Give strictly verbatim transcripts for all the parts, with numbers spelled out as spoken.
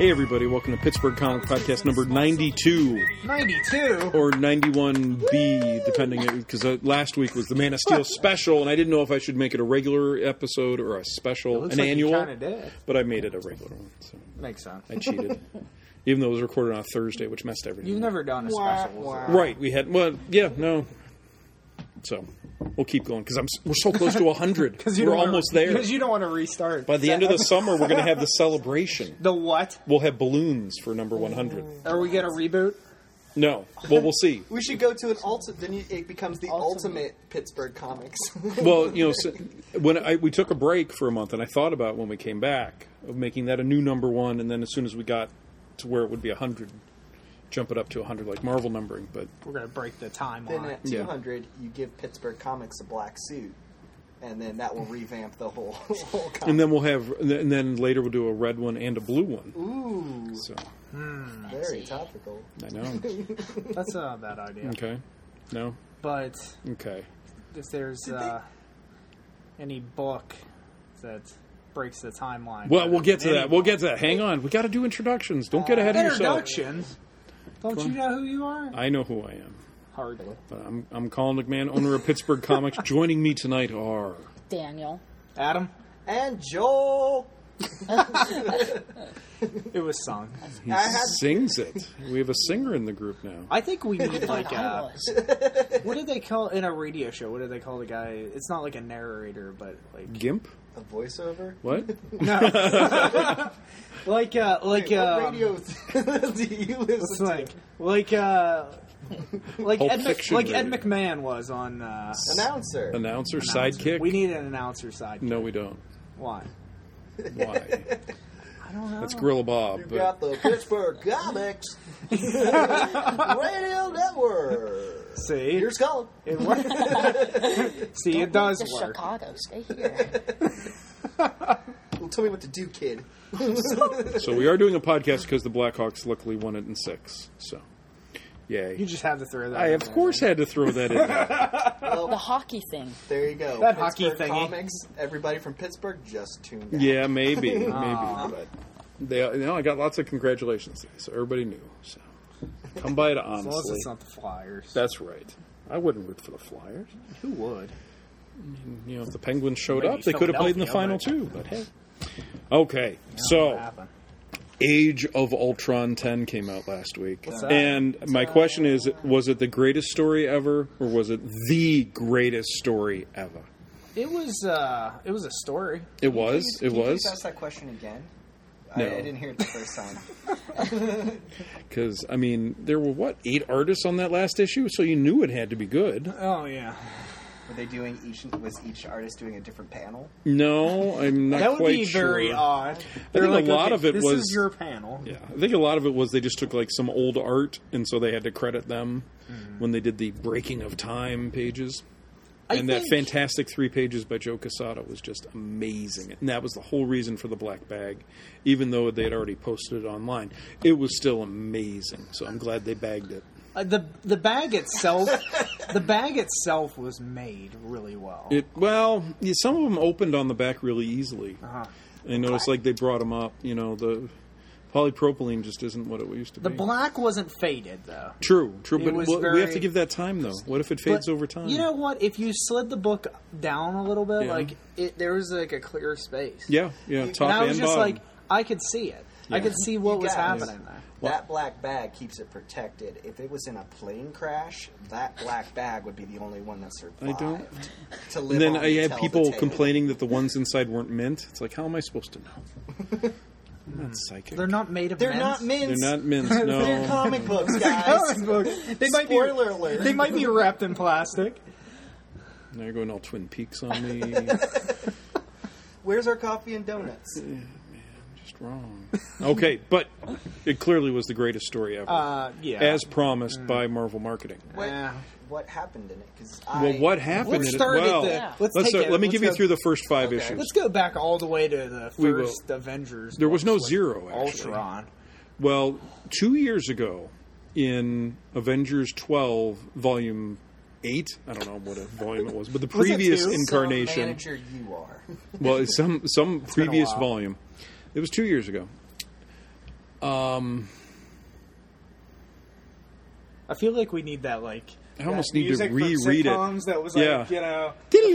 Hey everybody, welcome to Pittsburgh Comic Podcast number ninety-two. ninety-two? Or ninety-one B, depending, because uh, last week was the Man of Steel special, and I didn't know if I should make it a regular episode or a special, an like annual. You kinda did. But I made it a regular one. So Makes sense. I cheated. Even though it was recorded on a Thursday, which messed everything You've up. never done a special. Wow. Right, we had, well, yeah, no. So, we'll keep going, because we're so close to one hundred. We're almost there. Because you don't want to restart. By the end of the summer, we're going to have the celebration. The what? We'll have balloons for number one hundred. Are we going to reboot? No. Well, we'll see. We should go to an ultimate. Then you, it becomes the ultimate, Pittsburgh Comics. Well, you know, so when I, we took a break for a month, and I thought about when we came back of making that a new number one, and then as soon as we got to where it would be one hundred, jump it up to one hundred like Marvel numbering. But We're going to break the time Then on it. at two hundred, you give Pittsburgh Comics a black suit, and then that will revamp the whole whole comic. and then we'll have, and then later we'll do a red one and a blue one. Ooh, So very topical. I know. That's not a bad idea. Okay. No. But Okay. if there's Did uh, any book that breaks the timeline. Well, we'll get to any that. We'll get to that. Hang on. We got to do introductions. Don't get ahead of yourself. Introductions? Don't you know who you are? I know who I am. Hardly. But I'm I'm Colin McMahon, owner of Pittsburgh Comics. Joining me tonight are Daniel. Adam? And Joel. It was sung. he I had- sings it. We have a singer in the group now. I think we need like I a... was. What did they call... In a radio show, what did they call the guy? It's not like a narrator, but like... Gimp? A voiceover. What? No. like, uh... Like, Wait, uh... what radio do you It's listen like, to? like, uh, like Pulp Ed, Mc, Fiction like Ed radio. McMahon was on. Uh, Announcer. Announcer, announcer. sidekick? We need an announcer sidekick. No, we don't. Why? Why? I don't know. That's Gorilla Bob. You've But got the Pittsburgh Comics Radio Network. See, Here's Colin. it works. See, it does Move to work. Chicago. Stay here. Well, tell me what to do, kid. so we are doing a podcast because the Blackhawks luckily won it in six. So, yay. You just have to throw that. I, in of there. course, had to throw that in there. The hockey thing. There you go. That hockey Pittsburgh thingy. Comics. Everybody from Pittsburgh just tuned out. Yeah, maybe. Maybe. But they, you know, I got lots of congratulations today, so everybody knew. So, come by it As long as honestly. it's not the Flyers. That's right. I wouldn't root for the Flyers. Who would? You know, if the Penguins showed Maybe up, they could have played in the final Philadelphia, too. But hey. Okay, so What happened? Age of Ultron ten came out last week. What's that? And my question is, was it the greatest story ever, or was it the greatest story ever? It was. Uh, it was a story. It was. Can It you was. please ask that question again? No. I, I didn't hear it the first time. Because, I mean, there were, what, eight artists on that last issue? So you knew it had to be good. Oh yeah. Were they doing each? Was each artist doing a different panel? No, I'm not That would quite be sure. very odd. I They're think like, a lot okay, of it this was... is your panel. Yeah, I think a lot of it was they just took, like, some old art, and so they had to credit them Mm-hmm. when they did the Breaking of Time pages. I And that think- fantastic three pages by Joe Quesada was just amazing. And that was the whole reason for the black bag. Even though they had already posted it online, it was still amazing. So I'm glad they bagged it. Uh, the the bag itself, the bag itself was made really well. It Well, yeah, some of them opened on the back really easily. Uh-huh. I noticed like they brought them up. You know, the polypropylene just isn't what it used to The be. black wasn't faded though. True, true. It But was we- we have very- to give that time, though. What if it fades But over time? You know what? If you slid the book down a little bit, Yeah. like it, there was like a clear space. Yeah, yeah. Top and I was and just bottom. like, I could see it. I Yeah. could see what You was guys, happening there. That black bag keeps it protected. If it was in a plane crash, that black bag would be the only one that survived. I don't- To live And then on I to had tell people the tale. complaining that the ones inside weren't mint. It's like, how am I supposed to know? I'm not psychic. They're not made of. They're mints. not mints. They're not mint. They're No. comic books, guys. They might be. Spoiler alert. They might be wrapped in plastic. Now you're going all Twin Peaks on me. Where's our coffee and donuts? Just wrong. Okay, but it clearly was the greatest story ever, Uh, yeah. as promised by Marvel Marketing. What, Yeah. what happened in it? Because Well, what happened Let's in start it? at Well, the- Yeah. let's let's take start- it- let me let's give you go- through the first five Okay. issues. Let's go back all the way to the We will. first Avengers. There was no books with zero, actually. Ultron. Well, two years ago, in Avengers twelve, Volume eight. I don't know what a volume it was, but the Was it previous two? incarnation. Some manager you are. Well, it's some some been a previous while. volume. It was two years ago. Um, I feel like we need that, like... I almost that need to music from reread it. sitcoms That was Yeah. like, you know...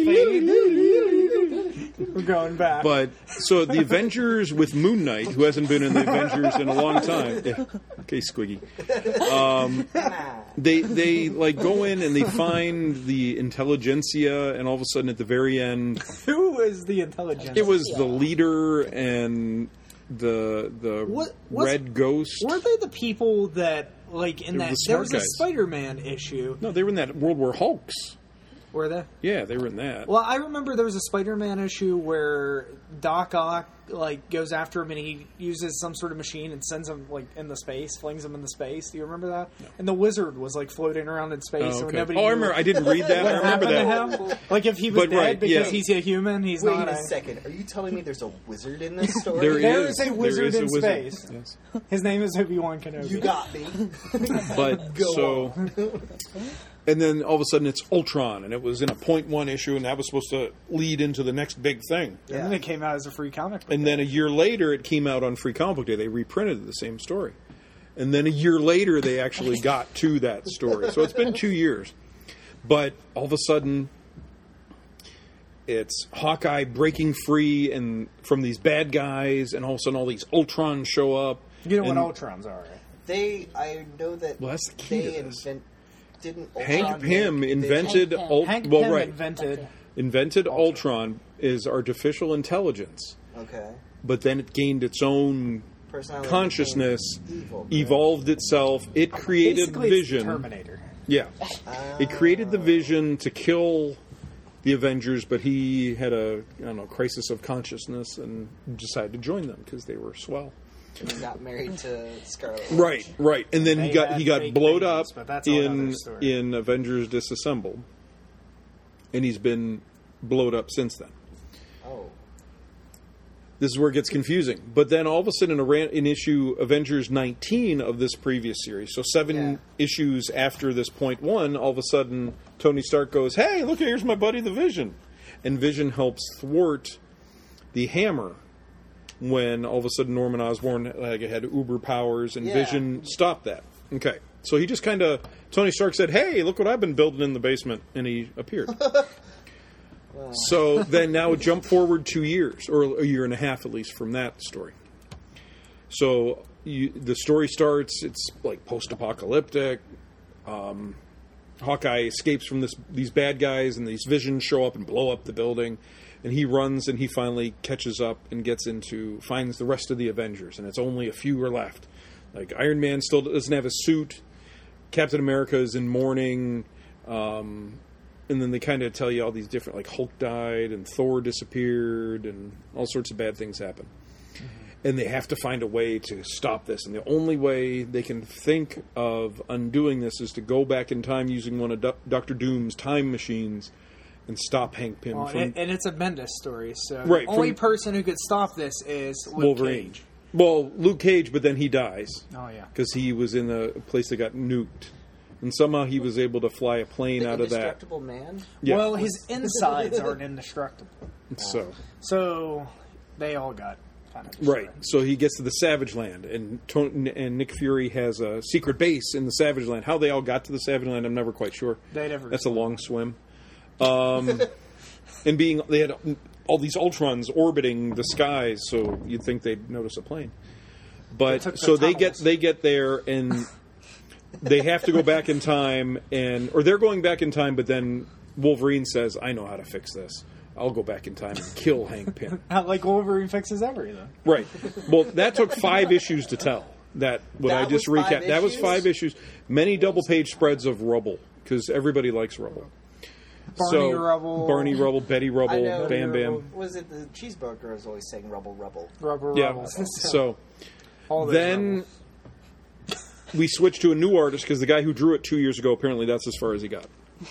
the fade. We're going back. But so the Avengers with Moon Knight, who hasn't been in the Avengers in a long time. Yeah. Okay, Squiggy. Um, they they like go in and they find the intelligentsia, and all of a sudden at the very end, Who was the intelligence? it was the leader and the the What- what's- red ghost. Weren't they the people that, like, in They were that... the There smart was guys. a Spider-Man issue. No, they were in that World War Hulks. Were they? Yeah, they were in that. Well, I remember there was a Spider-Man issue where Doc Ock like goes after him and he uses some sort of machine and sends him like in the space, flings him into space. Do you remember that? No. And the Wizard was like floating around in space. Oh, so okay. nobody Oh, I knew remember. I didn't read that. I what remember happened that. to him. Like if he was But, dead right, because yeah. he's a human, he's Wait not. a a, second. Are you telling me there's a wizard in this story? There There is. is a wizard There is in a wizard. space. Yes. His name is Obi-Wan Kenobi. You got me. But Go so, and then all of a sudden it's Ultron, and it was in a point one issue, and that was supposed to lead into the next big thing. And then it came out as a free comic book. And then a year later, it came out on Free Comic Book Day. They reprinted the same story, and then a year later, they actually got to that story. So it's been two years, but all of a sudden, it's Hawkeye breaking free and from these bad guys, and all of a sudden, all these Ultrons show up. You know and what Ultrons are, right? They, I know that Well, that's the key they to this. invent, didn't Hank Ultron Pym make- invented Hank Pym. Ult- Hank well, Pym right, invented. invented Ultron is artificial intelligence, Okay. but then it gained its own Personality consciousness, became evil, correct? evolved itself. It created Basically, it's the Vision. Terminator. Yeah, it created the Vision to kill the Avengers, but he had a I don't know crisis of consciousness and decided to join them because they were swell. He got married to Scarlet Witch. Right, right, and then he They got had he got fake blowed babies, up but that's a whole in other story. in Avengers Disassembled, and he's been blowed up since then. Oh. This is where it gets confusing. But then all of a sudden, in, a ran- in issue Avengers nineteen of this previous series, so seven Yeah. issues after this point one, all of a sudden Tony Stark goes, "Hey, look, here's my buddy, the Vision," and Vision helps thwart the Hammer when all of a sudden Norman Osborn like had uber powers, and Yeah. Vision stopped that. Okay, so he just kind of Tony Stark said, "Hey, look what I've been building in the basement," and he appeared. So then now jump forward two years, or a year and a half at least, from that story. So you, the story starts, it's like post-apocalyptic. Um, Hawkeye escapes from this these bad guys, and these Visions show up and blow up the building. And he runs, and he finally catches up and gets into, finds the rest of the Avengers, and it's only a few are left. Like Iron Man still doesn't have a suit. Captain America is in mourning. Um, and then they kind of tell you all these different, like Hulk died and Thor disappeared and all sorts of bad things happen. Mm-hmm. And they have to find a way to stop this. And the only way they can think of undoing this is to go back in time using one of Do- Doctor Doom's time machines and stop Hank Pym Well, from and, and it's a Bendis story, so Right, the only from- person who could stop this is Luke Wolverine. Cage. Well, Luke Cage, but then he dies Oh yeah, because he was in a place that got nuked. And somehow he was able to fly a plane The out of that. Indestructible Man? Yeah. Well, his insides aren't indestructible, So, so they all got kind of destroyed. right. So he gets to the Savage Land, and Tony, and Nick Fury has a secret base in the Savage Land. How they all got to the Savage Land, I'm never quite sure. They never. That's a long swim. Um, and being they had all these Ultrons orbiting the skies, so you'd think they'd notice a plane. But They took the so they get tunnels. they get there and they have to go back in time, and or they're going back in time, but then Wolverine says, "I know how to fix this. I'll go back in time and kill Hank Pym." like Wolverine fixes everything. Right. Well, that took five issues to tell. That what That I just was five recapped. That was issues? five issues. Many double page spreads of Rubble because everybody likes Rubble. Barney so, Rubble. Barney Rubble, Betty I Rubble, know. Bam Bam. Was it the cheeseburger was always saying rubble, rubble? Rubber Yeah. Rubble. So All those then Rubbles. we switched to a new artist because the guy who drew it two years ago, apparently that's as far as he got.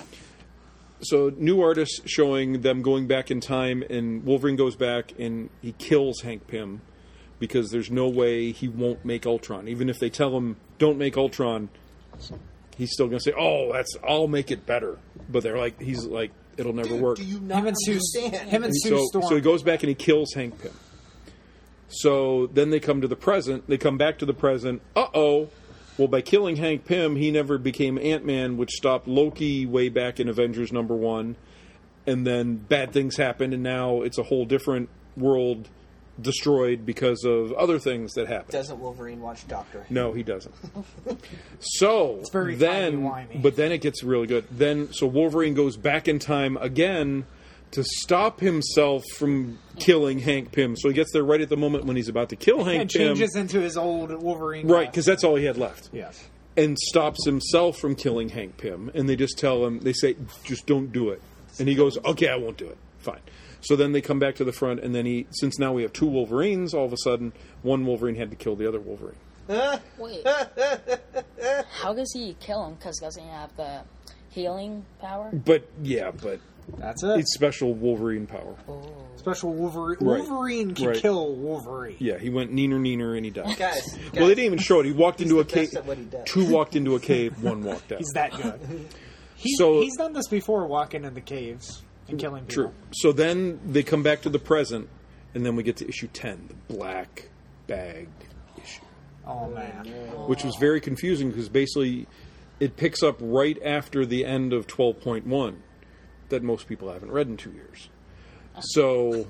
So new artist showing them going back in time, and Wolverine goes back and he kills Hank Pym because there's no way he won't make Ultron. Even if they tell him, don't make Ultron, he's still going to say, oh, that's I'll make it better. But they're like, he's like, it'll never Dude, work. do you not him and Sue, understand? him and Sue So, Storm. so he goes back and he kills Hank Pym. So then they come to the present. They come back to the present. Uh-oh. Well, by killing Hank Pym, he never became Ant-Man, which stopped Loki way back in Avengers number one. And then bad things happened, and now it's a whole different world destroyed because of other things that happened. Doesn't Wolverine watch Doctor Who? No, he doesn't. So very then, timey-wimey. but then it gets really good. Then, so Wolverine goes back in time again to stop himself from killing Hank Pym. So he gets there right at the moment when he's about to kill Hank And Pym. changes into his old Wolverine. Right, costume. because that's all he had left. Yes. And stops himself from killing Hank Pym. And they just tell him, they say, just don't do it. And he goes, okay, I won't do it. Fine. So then they come back to the front, and then he, since now we have two Wolverines, all of a sudden, one Wolverine had to kill the other Wolverine. Wait. How does he kill him? Because doesn't he have the healing power? But, yeah, but That's it. it's special Wolverine power. Special Wolverine. Right. Wolverine can Right. kill Wolverine. Yeah, he went neener, neener, and he died. Guys, guys, Well, they didn't even show it. He walked he's into a the cave. best at what he does. Two walked into a cave, one walked out. He's that good. He's, So- he's done this before, walking into caves and killing people. True. So then they come back to the present, and then we get to issue ten, the black bag issue, Oh, man. which was very confusing because basically it picks up right after the end of twelve point one that most people haven't read in two years. So,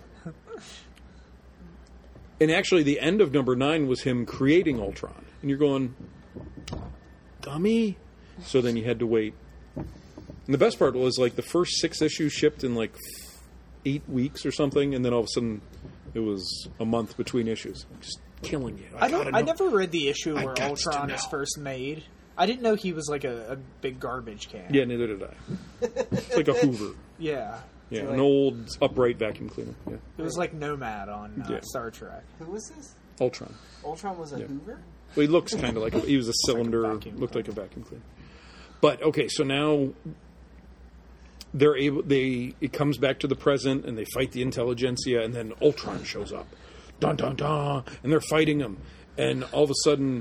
and actually the end of number nine was him creating Ultron. And you're going, dummy? So then you had to wait. And the best part was, like, the first six issues shipped in, like, eight weeks or something, and then all of a sudden it was a month between issues. Just killing you. I, I don't. gotta I know. never read the issue I where gots to Ultron is know. first made. I didn't know he was like a, a big garbage can. Yeah, neither did I. It's like a Hoover. Yeah. Yeah, like- an old upright vacuum cleaner. Yeah. It was like Nomad on uh, Yeah. Star Trek. Who was this? Ultron. Ultron was a Hoover? Well, he looks kind of like a, he was a cylinder, vacuum looked like a vacuum cleaner. But okay, so now they're able. They it comes back to the present, and they fight the intelligentsia, and then Ultron shows up, dun dun dun, and they're fighting him, and all of a sudden,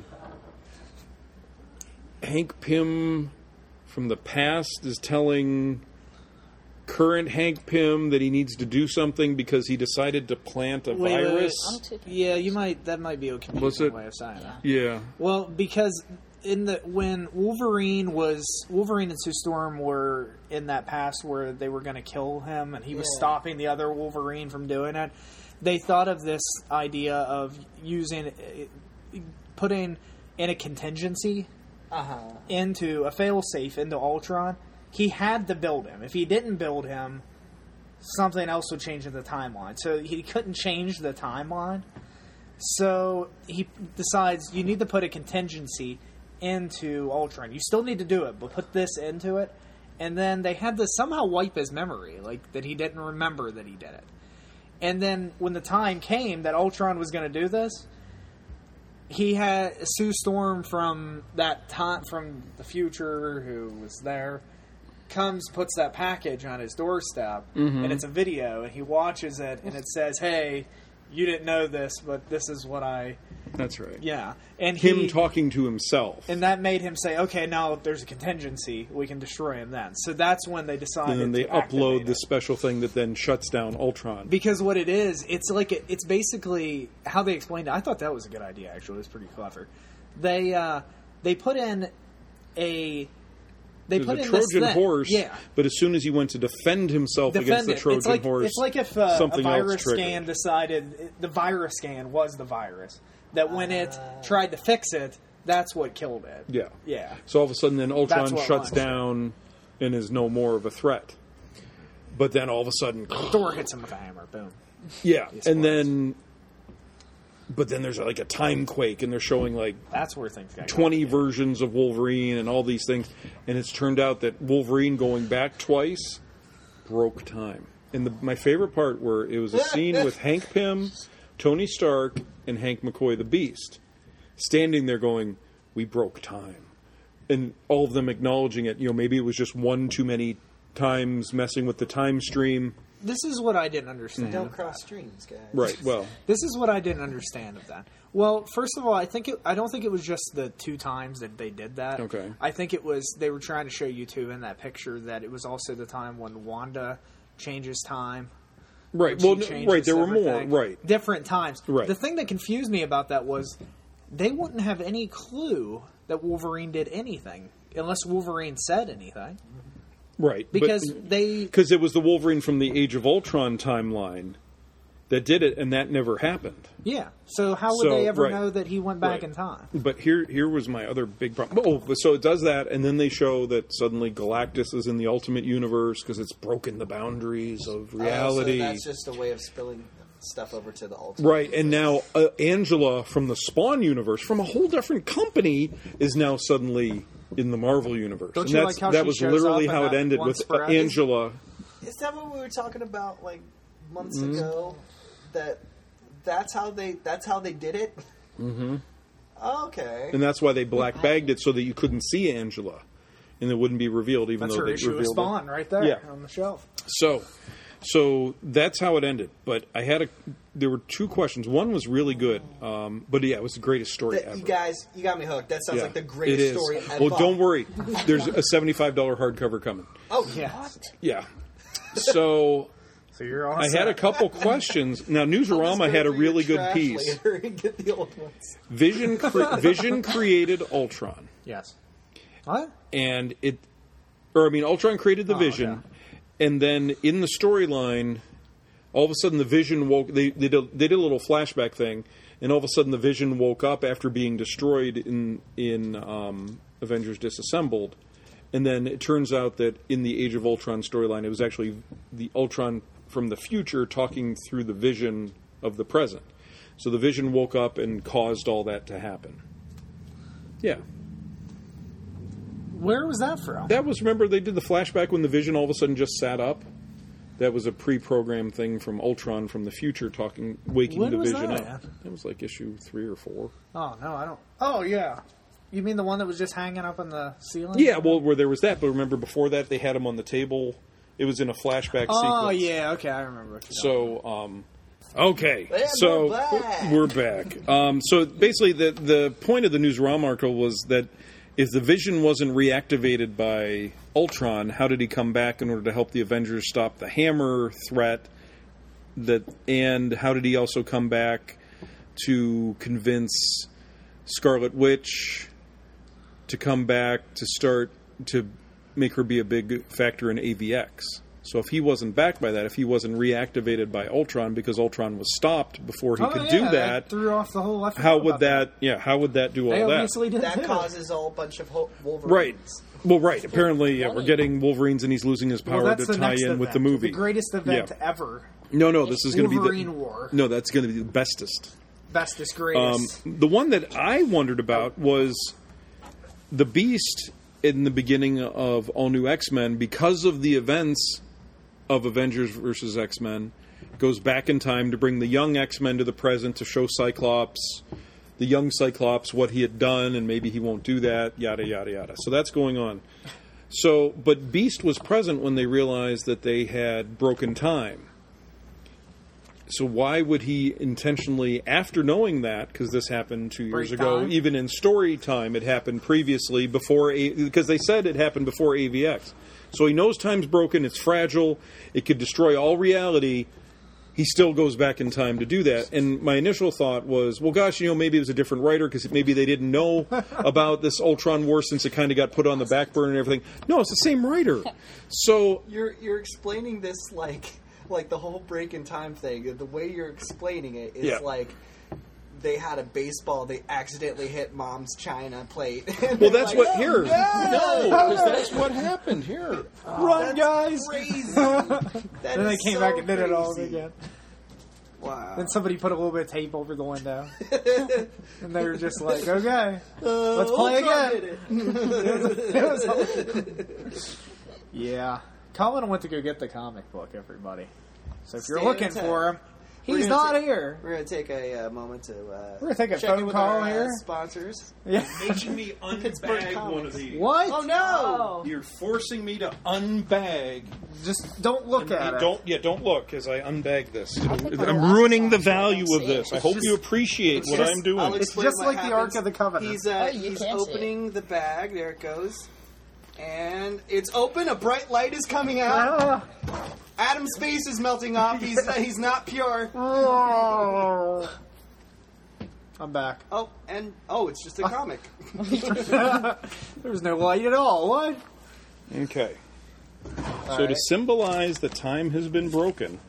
Hank Pym from the past is telling current Hank Pym that he needs to do something because he decided to plant a Wait, wait, wait. virus. I'm too confused. Yeah, you might. That might be a confusing Was it? way of saying it. Yeah. Well, because in the when Wolverine was Wolverine and Sue Storm were in that past where they were going to kill him, and he was Yeah. stopping the other Wolverine from doing it. They thought of this idea of using putting in a contingency Uh-huh. into a failsafe into Ultron. He had to build him. If he didn't build him, something else would change in the timeline. So he couldn't change the timeline. So he decides you need to put a contingency into Ultron. You still need to do it, but put this into it. And then they had to somehow wipe his memory, like that he didn't remember that he did it. And then when the time came that Ultron was going to do this, he had Sue Storm from that time, from the future, who was there, comes, puts that package on his doorstep, and it's a video, and he watches it, and it says, "Hey, you didn't know this, but this is what I." That's right. Yeah, and Him he, talking to himself. and that made him say, "Okay, now if there's a contingency, we can destroy him then." So that's when they decided. And then they to activate upload it. the special thing that then shuts down Ultron. Because what it is, it's like a, it's basically how they explained it. I thought that was a good idea. Actually, it was pretty clever. They uh, they put in a they There's put a in Trojan this thing. horse, yeah. but as soon as he went to defend himself Defend against the it. Trojan it's like horse, it's like if uh, a something virus else triggered. scan decided the virus scan was the virus. That when it tried to fix it, that's what killed it. Yeah. Yeah. So all of a sudden, then Ultron That's what shuts launched it. down and is no more of a threat. But then all of a sudden, Thor hits him with a hammer. Boom. yeah, He and explodes. then, but then there's like a time quake, and they're showing like That's where things got twenty complicated. versions of Wolverine and all these things, and it's turned out that Wolverine going back twice broke time. And the, my favorite part where it was a scene with Hank Pym, Tony Stark, and Hank McCoy the Beast standing there going, "We broke time," and all of them acknowledging it. You know, maybe it was just one too many times messing with the time stream. This is what I didn't understand. Don't cross streams, guys. Right. Well, This is what I didn't understand of that. Well, first of all, I think it, I don't think it was just the two times that they did that. Okay. I think it was they were trying to show you too in that picture that it was also the time when Wanda changes time. Right. when Well, she no, changes right, there were more, everything. right. Different times. Right. The thing that confused me about that was they wouldn't have any clue that Wolverine did anything unless Wolverine said anything. Right. Because but, they... Because it was the Wolverine from the Age of Ultron timeline that did it, and that never happened. Yeah. So how would So, they ever right. know that he went back Right. in time? But here, here was my other big problem. Oh, but so it does that, and then they show that suddenly Galactus is in the Ultimate Universe because it's broken the boundaries of reality. Oh, so that's just a way of spilling stuff over to the Ultimate. Right, and now uh, Angela from the Spawn universe, from a whole different company, is now suddenly in the Marvel universe. Don't and you that's, like how that she was shows literally up how in it that ended one with uh, spread? Angela. Is that what we were talking about like months Mm-hmm. ago? That that's how they that's how they did it. Mm-hmm. Okay. And that's why they black bagged it so that you couldn't see Angela, and it wouldn't be revealed, even That's though her they issue of revealed Spawn it. right there Yeah. on the shelf. So, so that's how it ended. But I had a. There were two questions. One was really good, um, but yeah, it was the greatest story That- ever. you guys, you got me hooked. That sounds Yeah, like the it greatest is. story ever. Well, don't worry. There's a seventy-five dollars hardcover coming. Oh Yeah. Yeah. So So you're all I had a couple questions. Now, Newsarama had a really good piece. Later and get the old ones. Vision, cre- Vision created Ultron, Yes. What? and it, or I mean, Ultron created the Oh, Vision, okay. and then in the storyline, all of a sudden the Vision woke. They they did, they did a little flashback thing, and all of a sudden the Vision woke up after being destroyed in in um, Avengers Disassembled, and then it turns out that in the Age of Ultron storyline, it was actually the Ultron from the future talking through the Vision of the present. So the Vision woke up and caused all that to happen. Yeah. Where was that from? That was, remember, they did the flashback when the Vision all of a sudden just sat up? That was a pre-programmed thing from Ultron from the future talking, waking When the was Vision that up. at? That was like issue three or four. Oh, no, I don't. Oh, yeah. You mean the one that was just hanging up in the ceiling? Yeah, well, where there was that, but remember before that they had him on the table. It was in a flashback Oh, sequence. yeah, okay, I remember. What you're So, um, okay, And so we're back. we're back. Um, so basically, the the point of the Newsarama article was that if the Vision wasn't reactivated by Ultron, how did he come back in order to help the Avengers stop the Hammer threat? That and how did he also come back to convince Scarlet Witch to come back to start to make her be a big factor in A V X? So if he wasn't back by that, if he wasn't reactivated by Ultron because Ultron was stopped before he Oh, could yeah, do that that, threw off the whole. I forgot how would about that? Yeah, how would that do all They that? obviously did That too. causes a whole bunch of ho- Wolverines. Right. Well, right. Apparently, yeah, we're getting Wolverines, and he's losing his power Well, that's to the tie next in event, with the movie. the greatest event Yeah. ever. No, no, this is going to be the Wolverine War. No, that's going to be the bestest. Bestest, Um, greatest. the one that I wondered about was the Beast in the beginning of All New X-Men, because of the events of Avengers versus X-Men, goes back in time to bring the young X-Men to the present to show Cyclops, the young Cyclops, what he had done, and maybe he won't do that, yada, yada, yada. So that's going on. So, but Beast was present when they realized that they had broken time. So why would he intentionally, after knowing that, because this happened two years Break ago, time? even in story time, it happened previously before, A- because they said it happened before A V X. So he knows time's broken, it's fragile, it could destroy all reality. He still goes back in time to do that. And my initial thought was, well, gosh, you know, maybe it was a different writer because maybe they didn't know about this Ultron War since it kind of got put on the back burner and everything. No, it's the same writer. So You're you're explaining this like like the whole break in time thing. The way you're explaining it is Yeah. like they had a baseball. They accidentally hit mom's china plate. Well, that's what here. No, No, because that's what happened here. Run, guys! crazy. That Then they is came so back and did it all crazy. again. Wow. Then somebody put a little bit of tape over the window. And they were just like, okay, let's play again. It was- yeah. Colin went to go get the comic book, everybody. So if you're Stay looking in touch. for him, We're he's gonna not take- here. We're gonna take a uh, moment to. Uh, We're gonna take a check phone in with call our, uh, here. sponsors. Yeah. Making me Pittsburgh unbag one Comics. of these. What? Oh no! You're forcing me to unbag. Just don't look at it. Don't yeah, don't look as I unbag this. think my I'm laptop's ruining the on, value so I of don't see this. it. I hope just- you appreciate what just- I'm doing. I'll It's explain just what like the Ark happens. of the Covenant. He's uh, Oh, you he's can see it. opening the bag. There it goes, and it's open. A bright light is coming out. Ah, Adam's face is melting off. He's he's not pure. I'm back. Oh, and oh, it's just a comic. There's no light at all. What? Okay. All so right. to symbolize that time has been broken.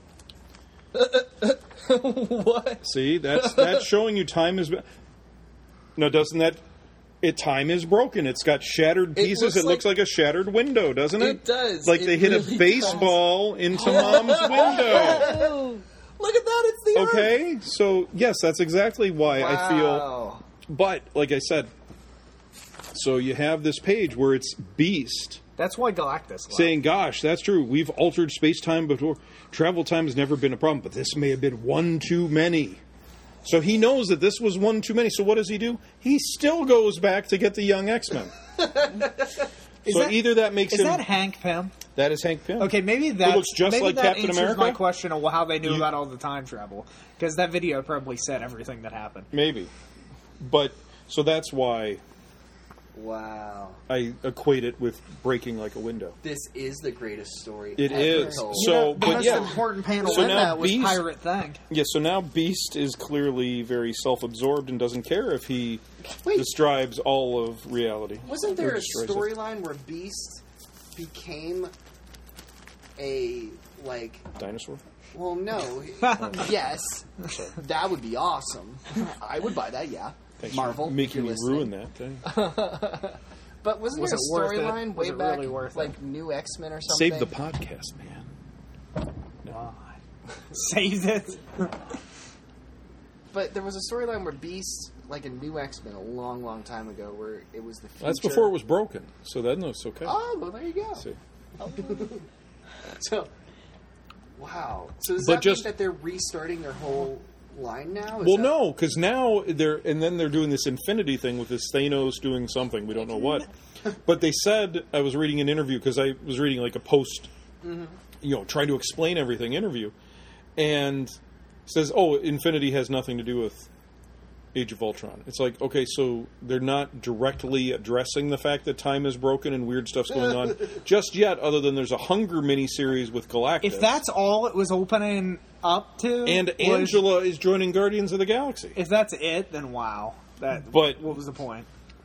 What? See, that's that's showing you time has been. No, doesn't that? It time is broken. It's got shattered pieces. looks It looks like- like a shattered window, doesn't it? It does. Like It they hit really a baseball into Mom's window. Look at that! It's the Earth. Okay, so yes, that's exactly why I feel. Wow. But like I said, so you have this page where it's Beast That's why Galactus left. saying, "Gosh, that's true. We've altered space time before. Travel time has never been a problem, but this may have been one too many." So he knows that this was one too many. So what does he do? He still goes back to get the young X-Men. so that- either that makes Is him that Hank Pym? that is Hank Pym. Okay, maybe that looks just maybe like that Captain answers America? my question of how they knew You- about all the time travel, because that video probably said everything that happened. Maybe, but so that's why Wow. I equate it with breaking like a window. This is the greatest story. It ever is. told. So, You know, the but most yeah. important panel So in now that was Beast- Pirate Thing. Yeah, so now Beast is clearly very self-absorbed and doesn't care if he Wait. describes all of reality. Wasn't Or there a destroys it. storyline where Beast became a like? Dinosaur? Well, no. Yes, that would be awesome. I would buy that. Yeah, Thanks Marvel, for if making you're me listening. ruin that thing. But wasn't Was there it worth a it? storyline Was way it back, really worth it? like New X Men or something? Save the podcast, man. Saved it. But there was a storyline where Beast, like a New X Men, a long, long time ago, where it was the future. That's before it was broken, so then it's okay. Oh, well, there you go. See. So, wow. So does But that just- mean that they're restarting their whole line now? Is Well, that- no, because now they're and then they're doing this infinity thing with this Thanos doing something we don't know what. But they said I was reading an interview because I was reading like a post, Mm-hmm. you know, trying to explain everything interview, and says, "Oh, infinity has nothing to do with Age of Ultron." It's like, okay, so they're not directly addressing the fact that time is broken and weird stuff's going on just yet, other than there's a Hunger miniseries with Galactus. If that's all it was opening up to, and was- Angela is joining Guardians of the Galaxy. if that's it, then wow. That. But- what was the point?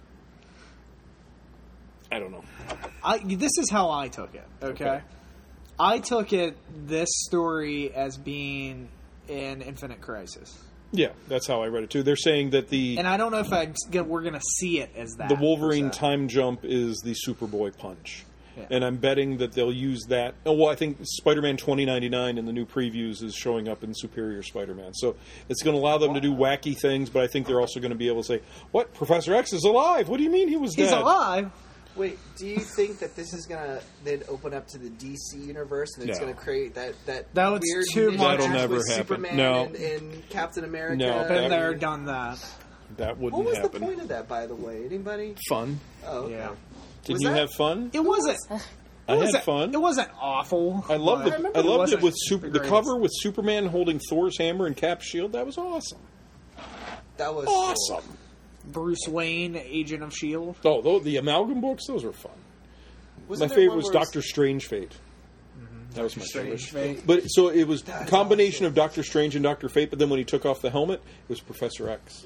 I don't know. I, this is how I took it. Okay? Okay. I took it this story as being an Infinite Crisis, Yeah, that's how I read it too. They're saying that the and I don't know if I we're going to see it as that. the Wolverine per se. time jump is the Superboy punch. Yeah. And I'm betting that they'll use that. Oh, well, I think Spider-Man twenty ninety-nine in the new previews is showing up in Superior Spider-Man. So it's going to allow them to do wacky things, but I think they're also going to be able to say, "What? Professor X is alive? What do you mean he was He's dead?" alive. Wait, do you think that this is gonna then open up to the D C universe and it's No. gonna create that that That was weird too mishmash much. That'll never with happen. Superman No. and, and Captain America? No, and- Been that- there, done that. That wouldn't What was happen. the point of that, by the way? Anybody? Fun. Oh, okay. Yeah. Did Was you that- have fun? It wasn't. I it had wasn't, fun. It wasn't awful. I loved but it. remember I it loved it wasn't with super, the great. cover with Superman holding Thor's hammer and Cap's shield. That was awesome. That was Awesome. Bruce Wayne, Agent of S H I E L D. Oh, tho- the amalgam books, those were fun. Wasn't My there favorite one was where it Doctor Strange Fate. That was my Strange favorite. Fate. But so it was a combination of Doctor Strange and Doctor Fate. But then when he took off the helmet, it was Professor X.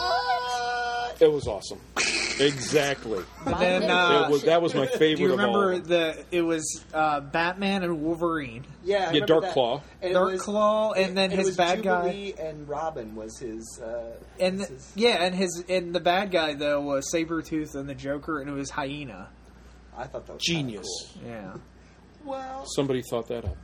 What? It was awesome. Exactly. And then uh, it was, that was my favorite. do you remember of all. the? It was uh, Batman and Wolverine, Yeah, I Yeah, remember Dark that. Claw. And it Dark was- Claw, and then and it his was bad Jubilee and Robin was his. Uh, guy, and was the- his- yeah, and his and the bad guy though was Sabretooth and the Joker, and it was Hyena. I thought that was Genius. Yeah, Cool. Well, Somebody thought that up.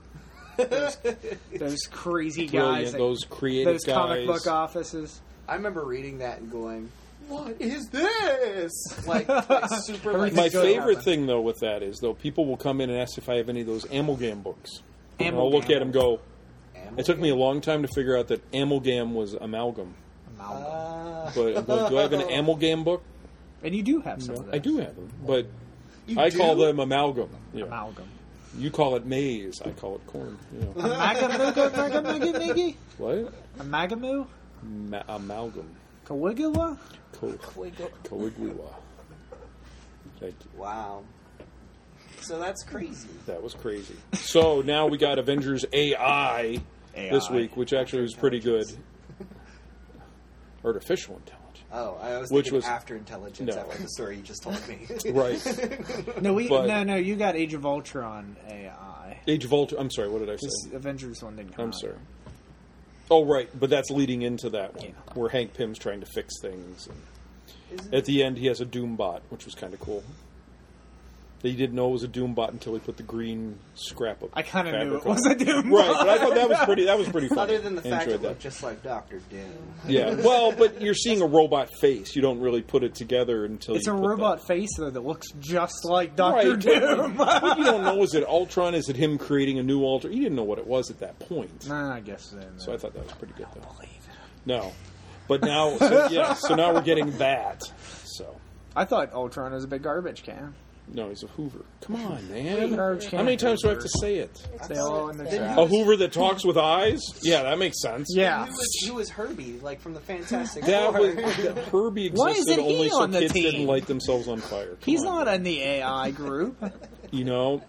those crazy Brilliant. guys, that- Those creative those guys. comic book offices. I remember reading that and going, "What is this?" Like, like super. Like, My Everything's good favorite happen. thing, though, with that is, though, people will come in and ask if I have any of those amalgam books. And I'll Amalgam. look at them and go, Amalgam? it took me a long time to figure out that amalgam was amalgam. Amalgam. Uh, But I'm like, do I have an amalgam book? And you do have some of that. I do have them. But you I do? call them amalgam. Yeah. Amalgam. You call it maize. I call it corn. You know. Amagamu, Amagamu, Miggy? What? Amagamu? Ma- amalgam. Caligula? Co- Caligula. Thank you. Wow. So that's crazy. That was crazy. So now we got Avengers A I, A I. this week, which actually was pretty good. Artificial intelligence. Oh, I was Which thinking was- after intelligence no. after the story you just told me. Right. No, we But- no no. You got Age of Ultron A I. Age of Ultron. I'm sorry, what did I say? This Avengers one didn't come I'm out. sorry. Oh, right, but that's leading into that one, Yeah. where Hank Pym's trying to fix things. And Isn't at the end, he has a Doombot, which was kind of cool. That he didn't know it was a Doombot until he put the green scrap of I kind of knew fabric it was on a Doom. Right, but I thought that was pretty. That was pretty funny. Other than the I fact enjoyed it that. looked just like Doctor Doom. Yeah, well, but you're seeing a robot face. You don't really put it together until It's you a put robot that. face though that looks just like Doctor Right, Doom. but, but you don't know. Is it Ultron? Is it him creating a new Ultron? You didn't know what it was at that point. Nah, I guess so. So I thought that was pretty good, though. believe it. No, but now, so, yeah. So now we're getting that. So I thought Ultron was a big garbage can. no, he's a Hoover. Come on, Big man. garbage can. How many times do I have to say it? They all in the Then trap. A Hoover that talks with eyes? Yeah, that makes sense. Yeah. Who was, who was Herbie, like from the Fantastic That Four? was that Herbie Why existed isn't he only so on the kids team? didn't light themselves on fire. Come He's on, not in the A I group. You know,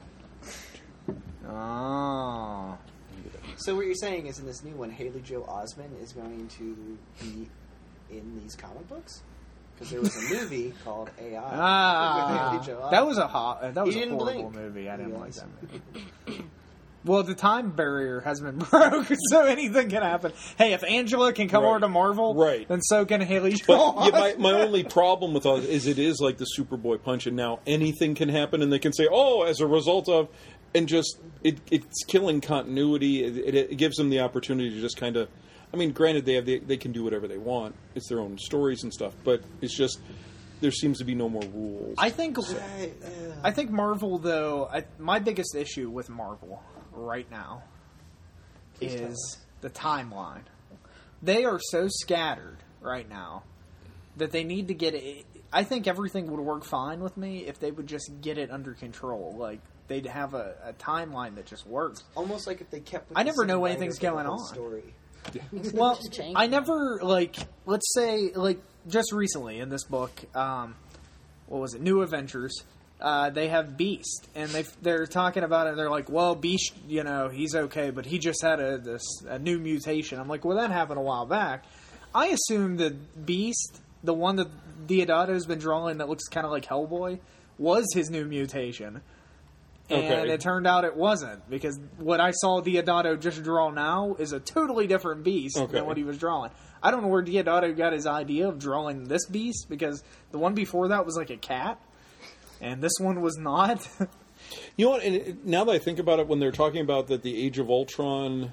Oh. So what you're saying is in this new one, Haley Joel Osment is going to be in these comic books? Because there was a movie called A I. Ah, with Haley Joel that Osment. was a hot. Uh, that was He a didn't horrible blink. movie. I didn't like Yes. that movie. Well, the time barrier has been broke, so anything can happen. Hey, if Angela can come Right. over to Marvel, Right. then so can Haley Joel. but yeah, my, my only problem with all is it is like the Superboy punch, and now anything can happen, and they can say, "Oh, as a result of," and just it, it's killing continuity. It, it, it gives them the opportunity to just kind of. I mean, granted, they have the, they can do whatever they want. It's their own stories and stuff, but it's just there seems to be no more rules. I think I, uh, I think Marvel though. I, my biggest issue with Marvel right now Please tell is the timeline. They are so scattered right now that they need to get it. I think everything would work fine with me if they would just get it under control. Like they'd have a, a timeline that just works. almost like if they kept. with I the never same know writer anything's for the going whole on. Story. Well, Just change I it. never like. Let's say like just recently in this book, um, what was it? New Adventures. Uh, they have Beast, and they they're talking about it. They're like, "Well, Beast, you know, he's okay, but he just had a this a new mutation." I'm like, "Well, that happened a while back." I assume that Beast, the one that Deodato's been drawing that looks kind of like Hellboy, was his new mutation. And Okay. it turned out it wasn't, because what I saw Deodato just draw now is a totally different beast Okay. than what he was drawing. I don't know where Deodato got his idea of drawing this beast, because the one before that was like a cat, and this one was not. You know what? And it, now that I think about it, when they're talking about that the Age of Ultron,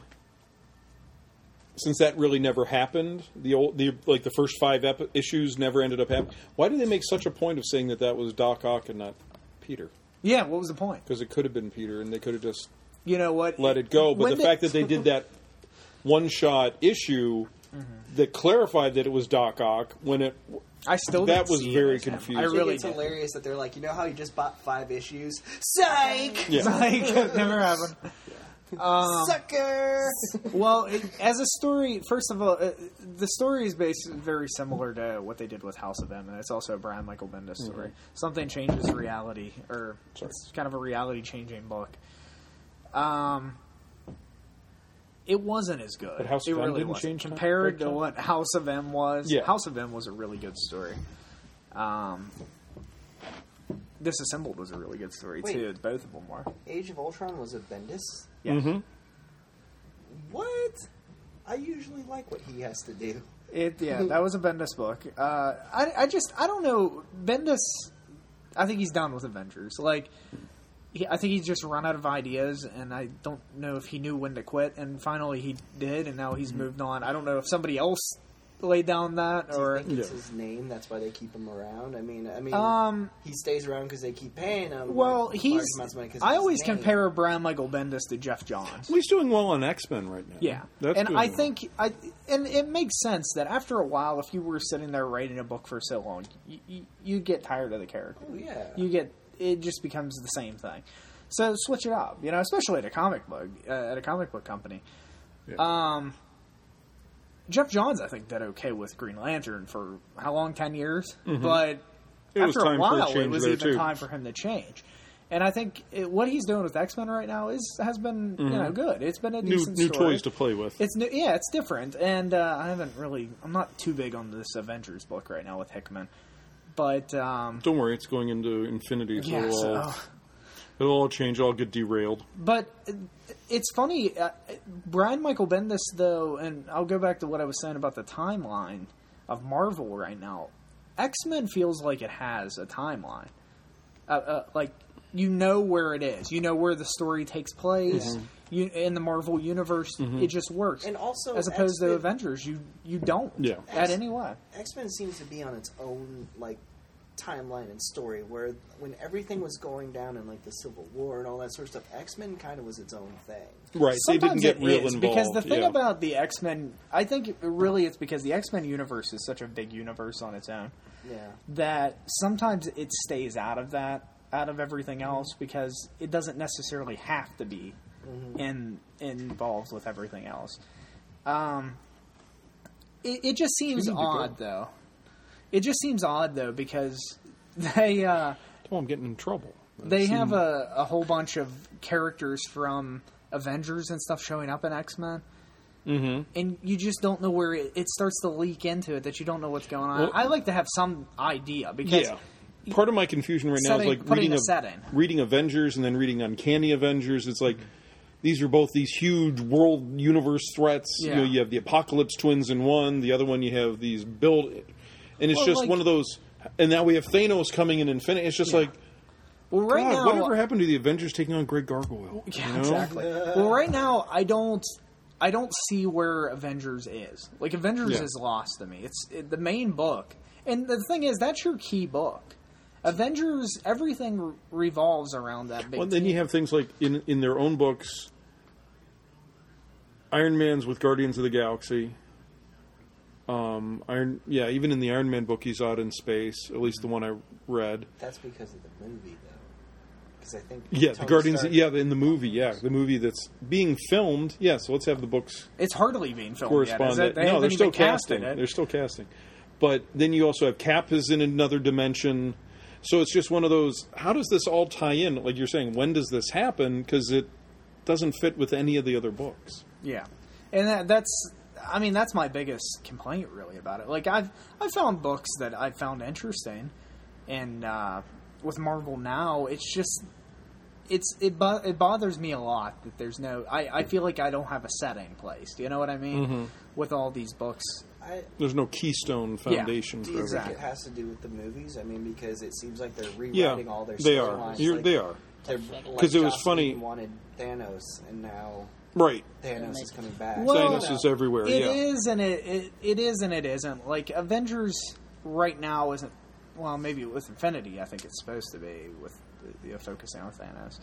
since that really never happened, the old, the like the first five ep- issues never ended up happening. Why do they make such a point of saying that that was Doc Ock and not Peter? Yeah, what was the point? Because it could have been Peter, and they could have just You know what? let it go. But When the did- fact that they did that one-shot issue that clarified that it was Doc Ock when it I still that didn't was see very it as him. confusing. I I really it's did. hilarious that they're like, you know how you just bought five issues? Psych! yeah. Like, never happened. Sucker! Well, it, as a story, first of all, uh, the story is based very similar to what they did with House of M, and it's also a Brian Michael Bendis story. Something changes reality, or Sorry. it's kind of a reality-changing book. Um, it wasn't as good. But House it of M really didn't wasn't. change time- compared break to time? what House of M was. Yeah. House of M was a really good story. Um, Disassembled was a really good story Wait. too. Both of them were. Age of Ultron was a Bendis? Yeah. Mhm. What? I usually like what he has to do. It yeah, that was a Bendis book. Uh, I I just I don't know Bendis. I think he's done with Avengers. Like, he, I think he's just run out of ideas, and I don't know if he knew when to quit. And finally, he did, and now he's moved on. I don't know if somebody else laid down that Do you or. think it's Yeah. his name? That's why they keep him around. I mean, I mean, Um. he stays around because they keep paying him. Well, like, he's. large amounts of money 'cause of I his always name. compare Brian Michael Bendis to Jeff Johns. Well, he's doing well on X-Men right now. Yeah, That's and doing I well. think I and it makes sense that after a while, if you were sitting there writing a book for so long, you, you, you get tired of the character. Oh, yeah. You get it just becomes the same thing. So switch it up, you know, especially at a comic book uh, at a comic book company. Yeah. Um, Jeff Johns, I think, did okay with Green Lantern for how long? Ten years, but It was after time a for a while, it change was there, even too. time for him to change. And I think it, what he's doing with X-Men right now is has been you know good. It's been a New decent new story. toys to play with. It's new, yeah, it's different, and uh, I haven't really. I'm not too big on this Avengers book right now with Hickman, but um, Don't worry, it's going into Infinity, so yeah, it'll, so, all, it'll all change. It'll all get derailed. but it's funny. Uh, Brian Michael Bendis, though, and I'll go back to what I was saying about the timeline of Marvel right now. X-Men feels like it has a timeline, uh, uh, like. You know where it is. You know where the story takes place. Mm-hmm. You, in the Marvel universe, mm-hmm. it just works. And also, as opposed X-Men, to Avengers, you you don't. Yeah. At any way. X-Men seems to be on its own like timeline and story. Where when everything was going down in like the Civil War and all that sort of stuff, X-Men kind of was its own thing. Right. Sometimes they didn't get it real is, involved. because the thing yeah. about the X-Men, I think really it's because the X-Men universe is such a big universe on its own. Yeah. That sometimes it stays out of that. Out of everything else, because it doesn't necessarily have to be mm-hmm. in involved with everything else. Um, it, it just seems odd, though. It just seems odd, though, because they uh, oh, I'm getting in trouble. They have a, a whole bunch of characters from Avengers and stuff showing up in X-Men. Mm-hmm. And you just don't know where it, it starts to leak into it, that you don't know what's going on. Well, I like to have some idea, because... Yeah. Part of my confusion right setting, now is like reading, a a, setting. reading Avengers and then reading Uncanny Avengers. It's like these are both these huge world universe threats. Yeah. You know, you have the Apocalypse twins in one. The other one you have these build, and it's well, just like, one of those. And now we have Thanos coming in Infinity. It's just yeah. like, well, right God, now, whatever happened to the Avengers taking on Greg Gargoyle? Yeah, you know? exactly. Well, right now I don't. I don't see where Avengers is. Like Avengers yeah. is lost to me. It's it, the main book, and the thing is that's your key book. Avengers, everything re- revolves around that big Well, then team. you have things like in in their own books, Iron Man's with Guardians of the Galaxy. Um, Iron, yeah, even in the Iron Man book, he's out in space. At least the one I read. That's because of the movie, though. Because I think yeah, the Tony Guardians. Stark, Yeah, in the movie, yeah, the movie that's being filmed. Yeah, so let's have the books It's hardly being filmed correspond. yet, is it? They no, haven't they're still even casted casting. it. They're still casting. But then you also have Cap is in another dimension. So it's just one of those, how does this all tie in? Like you're saying, when does this happen? Because it doesn't fit with any of the other books. Yeah. And that, that's, I mean, that's my biggest complaint, really, about it. Like, I've, I've found books that I've found interesting. And uh, with Marvel now, it's just, it's it, bo- it bothers me a lot that there's no, I, I feel like I don't have a setting place. Do you know what I mean? Mm-hmm. With all these books. I, There's no keystone foundation do for you everything. think it has to do with the movies? I mean, because it seems like they're Yeah, rewriting all their they are. storylines. You're, like, they are. Because it was Joss funny- Whedon wanted Thanos, and now Right. Thanos is coming back. Well, Thanos is everywhere, It yeah. is and it, it it is and it isn't. Like Avengers right now isn't. Well, maybe with Infinity, I think it's supposed to be with the, the focusing on Thanos.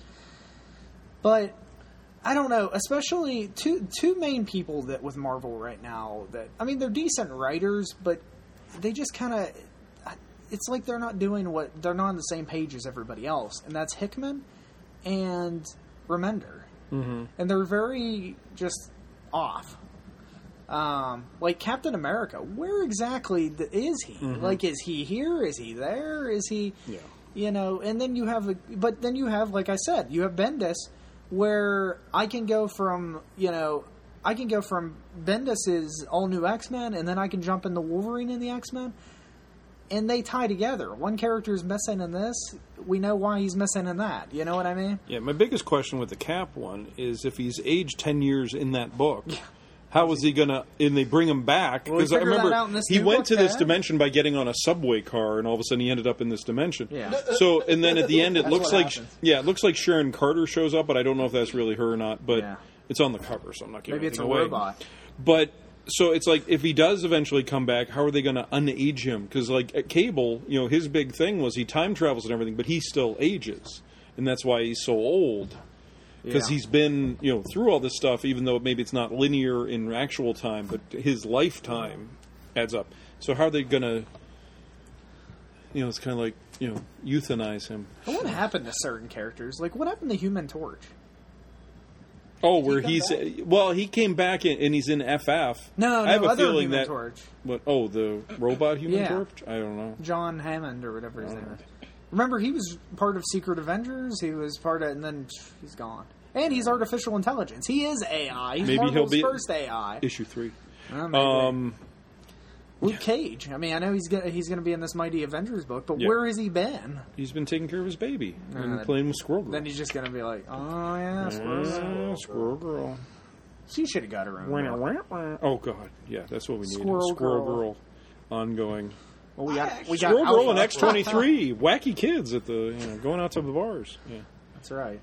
But I don't know. Especially two two main people that with Marvel right now. That I mean, they're decent writers, but they just kind of. It's like they're not doing what they're not on the same page as everybody else, and that's Hickman and Remender. Mm-hmm. And they're very just off. Um, like Captain America, where exactly th- is he? Mm-hmm. Like, is he here? Is he there? Is he? Yeah. You know. And then you have, a, but then you have, like I said, you have Bendis, where I can go from, you know, I can go from Bendis's all new X-Men, and then I can jump into Wolverine in the X-Men. And they tie together. One character is missing in this. We know why he's missing in that. You know what I mean? Yeah, my biggest question with the Cap one is if he's aged ten years in that book, yeah. how is he going to... And they bring him back. Because well, I remember he went book, to this man. dimension by getting on a subway car, and all of a sudden he ended up in this dimension. Yeah. So, and then at the end it That's looks what like... happens. Yeah, it looks like Sharon Carter shows up, but I don't know if that's really her or not. But yeah. it's on the cover, so I'm not giving Maybe it's a away. robot. But... So it's like, if he does eventually come back, how are they going to unage him? Because, like, at Cable, you know, his big thing was he time travels and everything, but he still ages. And that's why he's so old. Because Yeah. he's been, you know, through all this stuff, even though maybe it's not linear in actual time, but his lifetime adds up. So how are they going to, you know, it's kind of like, you know, euthanize him? And what happened to certain characters? Like, what happened to Human Torch? Oh, where he he's... come Well, he came back in, and he's in F F. No, no, I have a other feeling Human that, Torch. What? Oh, the robot Human Yeah. Torch? I don't know. John Hammond or whatever his name is. Remember, he was part of Secret Avengers. He was part of, and then he's gone. And he's artificial intelligence. He is A I. He's Maybe Marvel's he'll be first A I. Issue three. Well, maybe. Um, Luke Cage. I mean, I know he's gonna, he's going to be in this Mighty Avengers book, but Yeah. where has he been? he's been taking care of his baby and Uh, playing with Squirrel Girl. Then he's just going to be like, oh, yeah, Squirrel Girl. Yeah, Squirrel Girl. She should have got her own book. Oh god, yeah, that's what we need. Squirrel Squirrel Girl. Girl, ongoing. Well, we got, I we got Squirrel Girl Alpha. and X twenty-three, wacky kids at the you know going out to the bars. Yeah, That's right.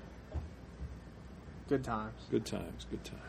Good times. good times, good times.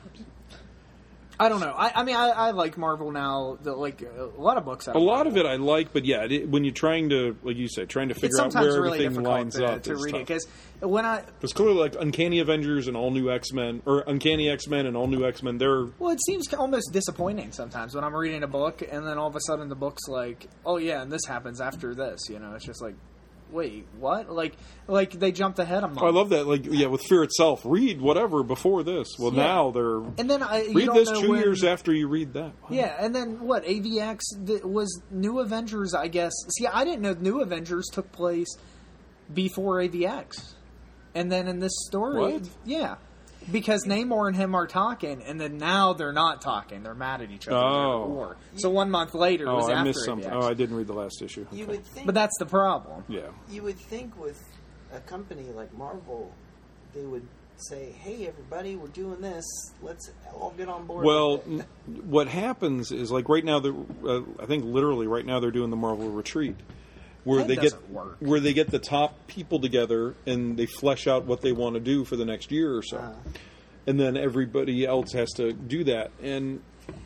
I don't know. I, I mean, I, I like Marvel now. The, like a lot of books. A lot of it I like, but yeah, it, when you're trying to, like you said, trying to It's figure out sometimes where really everything difficult lines to, up to is read tough. it because when I It's clearly like Uncanny Avengers and All New X-Men, or Uncanny X-Men and All New X-Men. They're well, it seems almost disappointing sometimes when I'm reading a book and then all of a sudden the book's like, oh yeah, and this happens after this. You know, it's just like, wait, what? Like, like they jumped ahead a month. I love that. Like, yeah, with Fear itself, read whatever before this. Well, Yeah. now they're And then I you read don't this know two when- years after you read that. Wow. Yeah, and then what? A V X th- was New Avengers, I guess. See, I didn't know New Avengers took place before A V X. And then in this story, What? yeah, because Namor and him are talking, and then now they're not talking; they're mad at each other. They're Oh. at war. So one month later Oh, was I after missed something. A V X. Oh, I didn't read the last issue. You Okay. would think, But that's the problem. Yeah. you would think with a company like Marvel, they would say, "Hey, everybody, we're doing this. Let's all get on board." Well, with it." n- what happens is like right now, they're, uh, I think literally right now they're doing the Marvel Retreat, where That they get doesn't work. where they get the top people together and they flesh out what they want to do for the next year or so, Uh. and then everybody else has to do that. And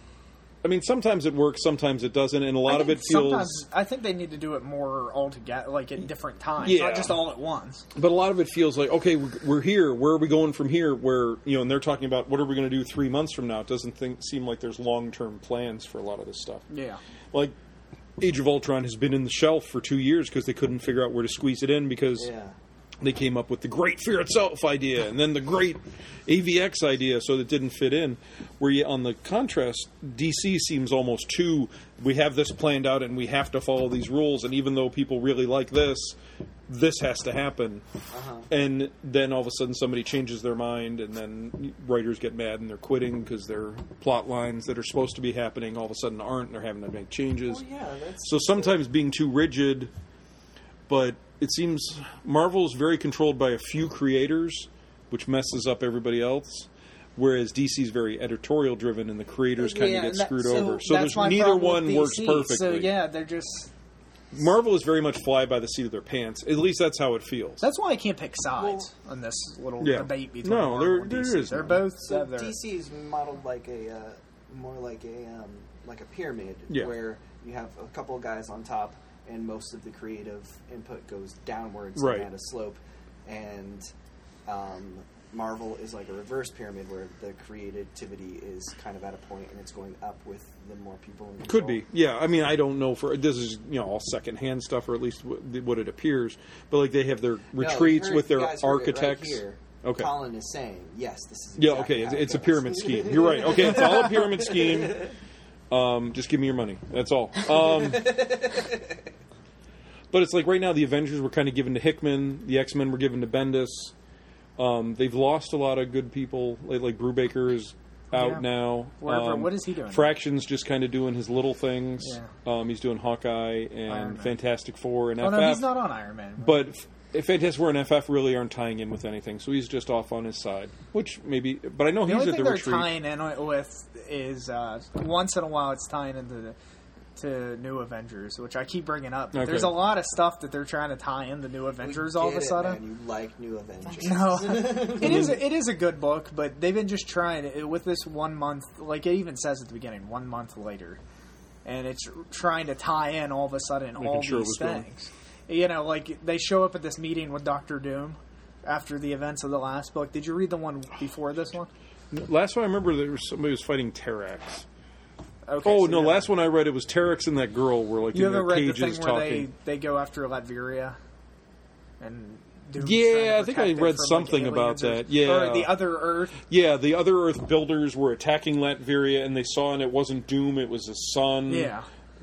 I mean, sometimes it works, sometimes it doesn't, and a lot I of think it feels. sometimes I think they need to do it more all together, like at different times, Yeah. not just all at once. But a lot of it feels like, okay, we're we're here. Where are we going from here? Where, you know, and they're talking about what are we going to do three months from now. It doesn't think, seem like there's long-term plans for a lot of this stuff. Yeah. Like, Age of Ultron has been in the shelf for two years because they couldn't figure out where to squeeze it in because yeah. they came up with the great Fear Itself idea and then the great A V X idea, so it didn't fit in. Where you, on the contrast, D C seems almost too, we have this planned out and we have to follow these rules, and even though people really like this, this has to happen. Uh-huh. And then all of a sudden somebody changes their mind, and then writers get mad and they're quitting because their plot lines that are supposed to be happening all of a sudden aren't, and they're having to make changes. Well, yeah, that's So sometimes being too rigid, but it seems Marvel is very controlled by a few creators, which messes up everybody else. Whereas D C is very editorial driven, and the creators kind Yeah, of get and that- screwed so over. So that's there's my neither problem with one D works C. perfectly. So yeah, they're just. Marvel is very much fly by the seat of their pants. At least that's how it feels. That's why I can't pick sides on this little Yeah. debate between No, Marvel there- and there D C. is They're none. both So have their- D C is modeled like a uh, more like a um, like a pyramid, Yeah. where you have a couple of guys on top, and most of the creative input goes downwards Right. at a slope, and um, Marvel is like a reverse pyramid where the creativity is kind of at a point and it's going up with the more people in control. Could be, yeah. I mean, I don't know for this is you know all secondhand stuff, or at least what, what it appears. But like they have their No, retreats you heard- with you their guys heard it right architects. here. Okay. Colin is saying yes. This is Yeah, exactly okay. It's, how it it's a goes. pyramid scheme. You're right. Okay, it's all a pyramid scheme. Um, just give me your money. That's all. Um, but it's like right now the Avengers were kind of given to Hickman. The X-Men were given to Bendis. Um, they've lost a lot of good people. Like, like Brubaker is out Yeah. now. Wherever- Um, what is he doing? Fraction's just kind of doing his little things. Yeah. Um, he's doing Hawkeye Iron and Man. Fantastic Four and Oh F F. no, he's not on Iron Man. But F- Fantastic Four and F F really aren't tying in with anything, so he's just off on his side. Which maybe, but I know the he's only at thing the they're retreat. tying in with is uh, once in a while it's tying into the, to New Avengers, which I keep bringing up. But Okay. There's a lot of stuff that they're trying to tie into New We Avengers all of get a it, sudden. man. You like New Avengers? No, it is. It is a good book, but they've been just trying it with this one month. Like it even says at the beginning, one month later, and it's trying to tie in all of a sudden Making all sure it these was going. things. You know, like they show up at this meeting with Doctor Doom after the events of the last book. Did you read the one before this one? Last one I remember, there was somebody was fighting Terax. Okay, Oh so no! you Last one I read, it was Terex and that girl were like You in their haven't read the cages thing where they, talking. they go after Latveria and Doom's Yeah, trying to I think I protect it read from, something like, about aliens or- that. Yeah. or the other Earth. Yeah, the other Earth builders were attacking Latveria, and they saw, and it wasn't Doom; it was his son. Yeah,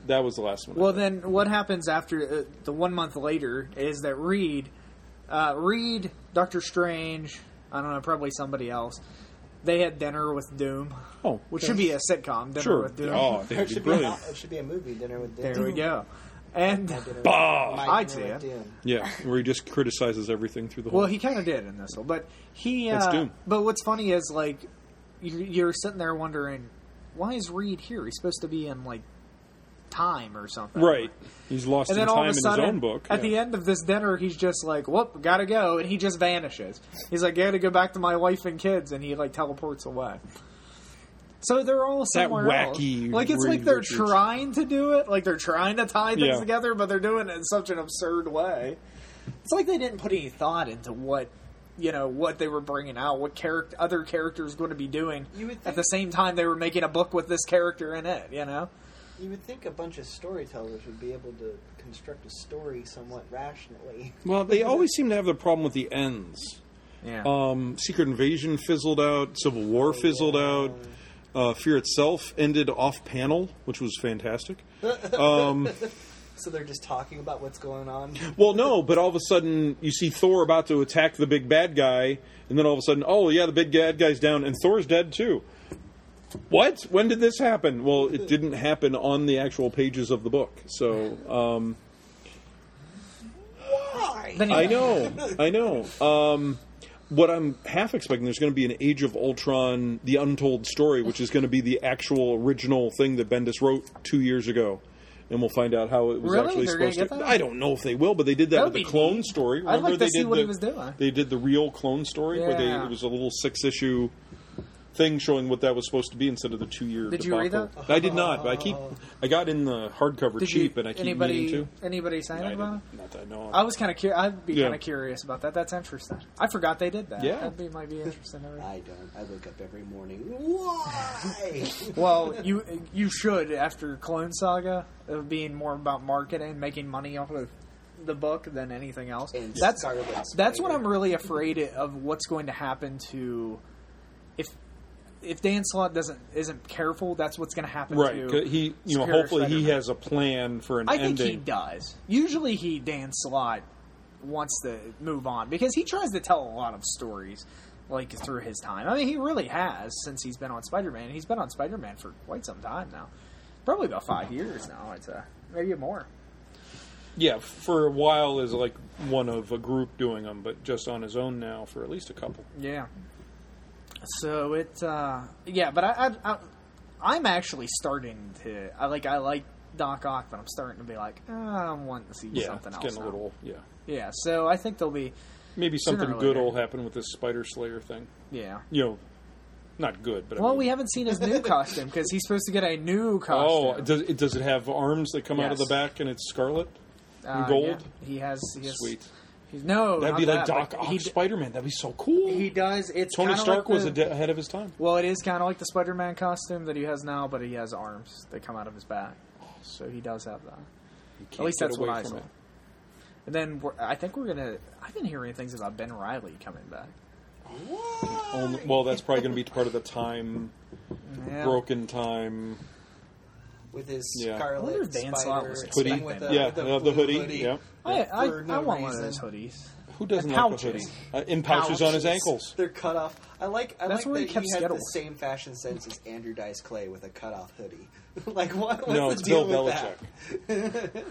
that was the last one. Well, then what happens after uh, the one month later is that Reed, uh, Reed, Doctor Strange, I don't know, probably somebody else, they had dinner with Doom. Oh, which should be a sitcom, Dinner sure. with Doom. Oh, It that'd be should be, a, brilliant. it should be a movie, Dinner with Doom. There we go. And My Dinner with- Bah! My I'd Dinner see with it. Doom. Yeah, where he just criticizes everything through the whole. well, he kind of did in this one, but he. Uh, That's Doom. But what's funny is like you- you're sitting there wondering, why is Reed here? He's supposed to be in like time or something, right. He's lost And in then all time of a in sudden, his own book. at yeah. the end of this dinner, he's just like, "Whoop, gotta go," and he just vanishes. He's like, "Gotta go back to my wife and kids," and he like teleports away. So they're all That somewhere wacky else. Like it's Reed like they're Richards. trying to do it, like they're trying to tie things Yeah. together, but they're doing it in such an absurd way. It's like they didn't put any thought into what you know what they were bringing out, what character other characters going to be doing. You would At think- the same time, they were making a book with this character in it. You know. You would think a bunch of storytellers would be able to construct a story somewhat rationally. Well, they always seem to have the problem with the ends. Yeah. Um, Secret Invasion fizzled out. Civil War fizzled out. Uh, Fear itself ended off panel, which was fantastic. Um, So they're just talking about what's going on. well, no, but all of a sudden you see Thor about to attack the big bad guy, and then all of a sudden, oh yeah, the big bad guy's down, and Thor's dead too. What? When did this happen? Well, it didn't happen on the actual pages of the book. So, um, Why? Then I know, I know. Um, what I'm half expecting, there's going to be an Age of Ultron, The Untold Story, which is going to be the actual original thing that Bendis wrote two years ago. And we'll find out how it was Really? actually They're gonna supposed get to. that? I don't know if they will, but they did that, That with would the be clone neat. story. I'd Remember like they to see did what the, he was doing. They did the real clone story where they Yeah. it was a little six issue thing showing what that was supposed to be instead of the two year. Did you read that? I did not, but I keep. I got in the hardcover Did cheap, you, and I keep anybody, meaning to. Anybody say I anything about it? didn't- Not that I know of. I was kind of curious. I'd be Yeah. kind of curious about that. That's interesting. I forgot they did that. Yeah. That'd be, might be interesting. to read. I don't. I wake up every morning. Why? Well, you you should after Clone Saga, of being more about marketing, making money off of the book than anything else. And That's Scarlet that's what Spider. I'm really afraid of. What's going to happen to if if Dan Slott doesn't isn't careful? That's what's going to happen Right, to 'cause he, you know, Superior hopefully he Spider-Man. has a plan for an I think ending. he does. Usually, he Dan Slott wants to move on because he tries to tell a lot of stories, like through his time. I mean, he really has since he's been on Spider-Man. He's been on Spider-Man for quite some time now, probably about five years now. I'd say maybe more. Yeah, for a while is like one of a group doing them, but just on his own now for at least a couple. Yeah. So it, uh, yeah, but I, I, I, I'm actually starting to. I like, I like Doc Ock, but I'm starting to be like, oh, I want to see Yeah, something it's else. getting a now. little, yeah. Yeah. So I think there'll be, Maybe Sooner something or good later. will happen with this Spider Slayer thing. yeah. You know, not good, but I Well, mean, we haven't seen his new costume because he's supposed to get a new costume. Oh, does it, does it have arms that come out of the Yes. back and it's scarlet? Uh, gold? yeah. He has. He has Sweet. He's, no, That'd not be like that, Doc but Ock he, d- Spider Man. That'd be so cool. he does. It's Tony kinda Stark like was the, a de- ahead of his time. Well, it is kind of like the Spider-Man costume that he has now, but he has arms that come out of his back, so he does have that. You can't At least get that's away what I from saw. it. And then we're, I think we're gonna. I've been hearing things about Ben Reilly coming back. Only, well, that's probably going to be part of the time, Yeah. broken time. With his Yeah. I Scarlet wonder if Dan Slott Spider was thing expecting with that. the, Yeah, with the, uh, the blue hoodie, yeah. I, I, For no I want one of reason. those hoodies. Who doesn't And like a pouches. hoodie? Uh, in pouches, on his Pouches. ankles. They're cut off. I like. I That's like where he that kept he has the Skittles. same fashion sense as Andrew Dice Clay with a cut off hoodie. like what? What's No, the it's deal Bill with Belichick. that?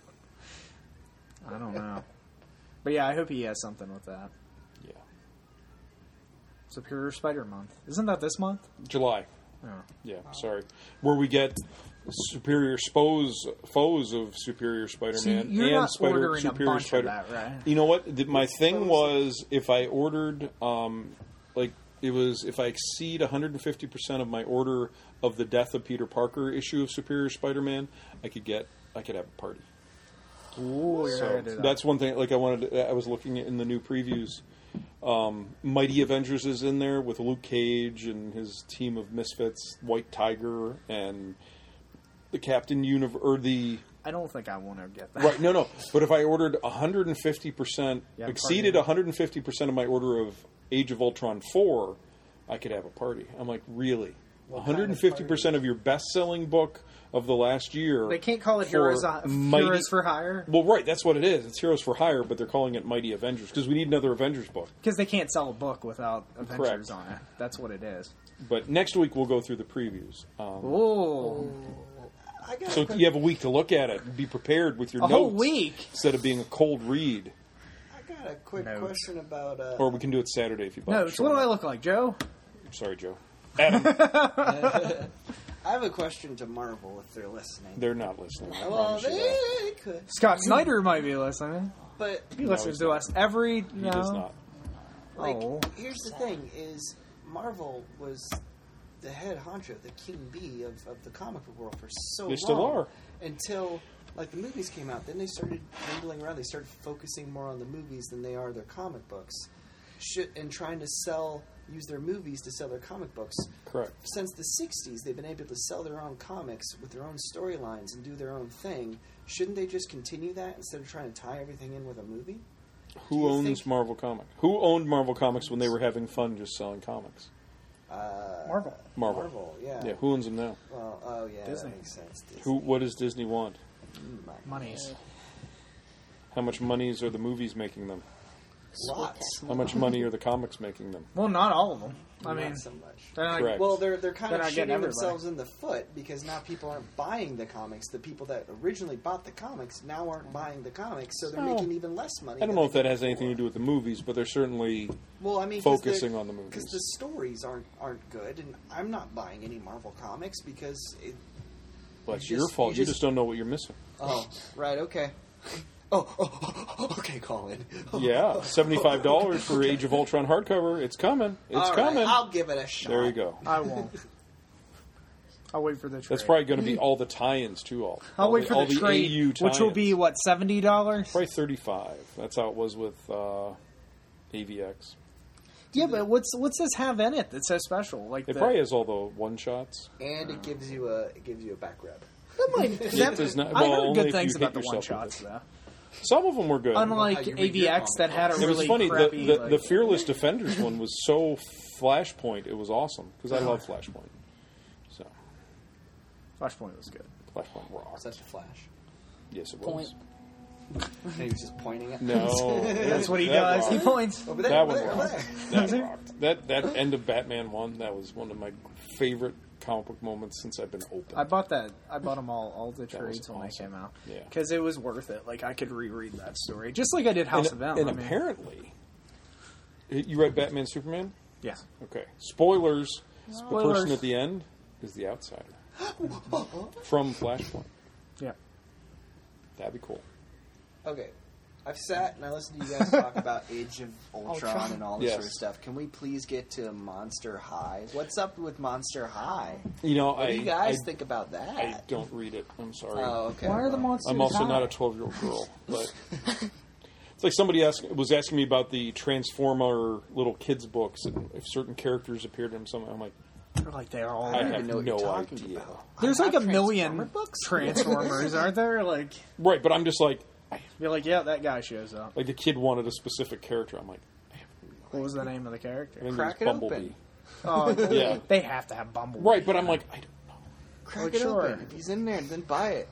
I don't know, but yeah, I hope he has something with that. Yeah. Superior Spider Month, isn't that this month? July. Oh. Yeah, sorry. Where we get superior spos, foes of Superior Spider-Man See, you're and not Spider, ordering a Superior bunch Spider. of that, right? You know what? The- My thing was if I ordered, um, like, it was if I exceed one hundred fifty percent of my order of the Death of Peter Parker issue of Superior Spider-Man, I could get, I could have a party. Ooh, you're So gonna do that. that's one thing. Like I wanted, to, I was looking in the new previews. Um, Mighty Avengers is in there with Luke Cage and his team of misfits, White Tiger and the Captain Universe, or the I don't think I want to get that. right. No, no. But if I ordered one hundred fifty percent, Yeah, exceeded party. one hundred fifty percent of my order of Age of Ultron four, I could have a party. I'm like, really? What one hundred fifty percent kind of your best-selling book of the last year. They can't call it for Heroes, uh, Mighty- Heroes for Hire Well, right, that's what it is. It's Heroes for Hire, but they're calling it Mighty Avengers because we need another Avengers book. because they can't sell a book without Avengers Correct. on it. That's what it is. But next week we'll go through the previews. Um, Oh, I got so a quick, you have a week to look at it and be prepared with your a notes whole week. instead of being a cold read. I got a quick Notes. question about. Uh, Or we can do it Saturday if you buy No, it. so what do I look like, Joe? Sorry, Joe. Adam, I have a question to Marvel if they're listening. they're not listening. I well, promise you they, that. they could, Scott Snyder might be listening. but He listens he's to not. us every. He no. does not. like, Oh. here's the thing: is Marvel was the head honcho, the king bee of, of the comic book world for so long. They still are. Until like the movies came out, then they started dwindling around. They started focusing more on the movies than they are their comic books, Should, and trying to sell, use their movies to sell their comic books. Correct. Since the sixties, they've been able to sell their own comics with their own storylines and do their own thing. Shouldn't they just continue that instead of trying to tie everything in with a movie? Who Do you owns think- Marvel Comics? Who owned Marvel Comics when they were having fun just selling comics? Uh, Marvel. Marvel. Marvel, yeah. Yeah, who owns them now? Well, oh yeah, Disney. that makes sense. Disney. Who? What does Disney want? Mm, Monies. How much monies are the movies making them? Lots. How much money are the comics making them? Well, not all of them. I mean, Not so much. they're not, Correct. Well, they're they're kind They're of not getting shooting everybody. themselves in the foot because now people aren't buying the comics. The people that originally bought the comics now aren't buying the comics, so they're Well, making even less money. I don't than know if they that did has anything to do before. with the movies, but they're certainly Well, I mean, focusing on the movies. because the stories aren't aren't good, and I'm not buying any Marvel comics because it, well, it's you your just- fault. you You just- just don't know what you're missing. oh right, okay. Oh, oh, oh, okay, Colin. Yeah, seventy-five dollars for Age of Ultron hardcover. It's coming. It's All right, coming. I'll give it a shot. There you go. I won't. I'll wait for the trade. That's probably going to be all the tie-ins too. All I'll all wait the, for all the the trade, A U which will tie-ins. be what seventy dollars. Probably thirty-five. That's how it was with uh, A V X. Yeah, but what's what's this have in it that's so special? Like It the, probably has all the one-shots. And it gives you a it gives you a back rub. that might, that, does not- I well, heard only good if things you about hit the one yourself with shots it. though. Some of them were good. Unlike how you read A V your X that had a it really was funny. crappy. the, the, like, the Fearless Defenders one was so Flashpoint. It was awesome because I love Flashpoint. So Flashpoint was good. Flashpoint rocked. Such a flash. Yes, it Point. was. And he was just pointing at No, That's what he that does. He rocked. points. over there. That over one there, over rocked. there. That rocked. That that end of Batman one. That was one of my favorite comic book moments since I've been open. I bought that. I bought them all, all the was trades when awesome. they came out. Yeah. because it was worth it. Like I could reread that story, just like I did House and of M. and I mean, apparently, you read Batman Superman. yeah. Okay. Spoilers. The Spoilers. person at the end is the outsider from Flashpoint. Yeah. That'd be cool. Okay. I've sat and I listened to you guys talk about Age of Ultron, Ultron. and all this Yes. sort of stuff. Can we please get to Monster High? What's up with Monster High? You know, What I do you guys I, think about that? I don't read it. I'm sorry. Oh, okay. Why are the well, monsters? I'm also high? not a twelve-year-old girl, but it's like somebody asked, was asking me about the Transformer little kids books and if certain characters appeared in them. Something. I'm like, They're like they are all. I don't there. have even know what no you're talking idea. about. There's I like a have million Transformer books? Transformers, aren't there? Like Right, but I'm just like, you're like, yeah, that guy shows up. like the kid wanted a specific character. I'm like, What was the name of the I character? think Crack it was it Bumblebee. open. Oh, Yeah. they have to have Bumblebee. Right, but I'm like, I don't know. Crack Like, it sure. open. If he's in there, then buy it.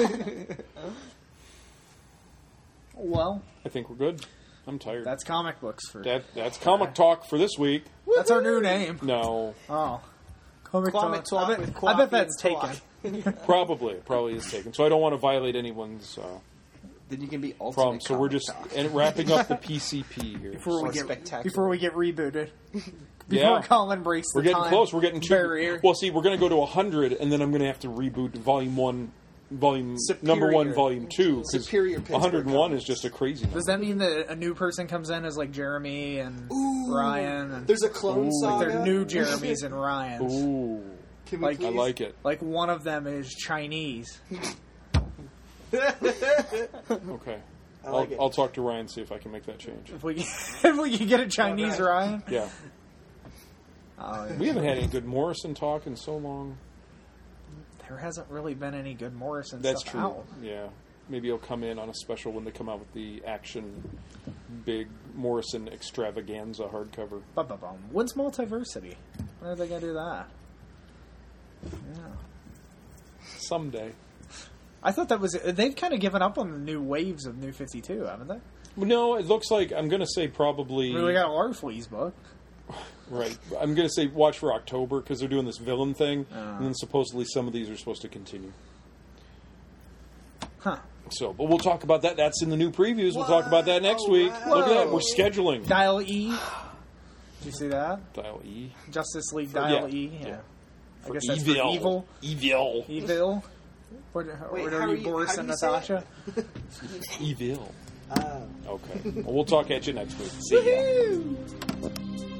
Well, I think we're good. I'm tired. that's comic books for. that that's comic talk for this week. That's our new name. No, Oh, comic Comic talk. talk I bet, with I Coffee bet that's and Talk. taken. probably it probably is taken. So I don't want to violate anyone's uh, Then you can be ultimate problem. So we're comic just talk. and wrapping up the P C P here. Before we Or get spectacular. before we get rebooted. Before Yeah. Colin breaks the We're getting time close. We're getting two. barrier. Well, see, we're going to go to one hundred, and then I'm going to have to reboot Volume One, Volume Superior. Number One, Volume Two. Because Superior Pittsburgh one hundred one comics. is just a crazy number. Does that mean that a new person comes in as like Jeremy and Ryan? And There's a clone Ooh. saga. they're new Jeremys and Ryans. Ooh, Can we Like- I please? like it. Like one of them is Chinese. Okay, I like will it. I'll talk to Ryan see if I can make that change. If we if we can get a Chinese Ryan, Yeah, oh, yeah. we haven't had any good Morrison talk in so long. there hasn't really been any good Morrison That's stuff true. out. Yeah, maybe he'll come in on a special when they come out with the action big Morrison extravaganza hardcover. Ba-ba-bum. When's Multiversity? When are they gonna do that? Yeah. someday. I thought that was... They've kind of given up on the new waves of New fifty-two, haven't they? Well, no, it looks like, I'm going to say probably... I mean, we got our Flea's book. Right. I'm going to say watch for October, because they're doing this villain thing, Uh. and then supposedly some of these are supposed to continue. Huh. So, but we'll talk about that. That's in the new previews. We'll talk about that next Oh, week. wow. Look at that. We're scheduling. Dial E. Did you see that? Dial E. Justice League For- Dial yeah, E. Yeah. yeah. I guess that's for evil. Evil. Evil. Or, Wait, or how are are you you- Boris how and do you say Natasha? Evil. Uh, Okay. Well, we'll talk at you next week. See ya.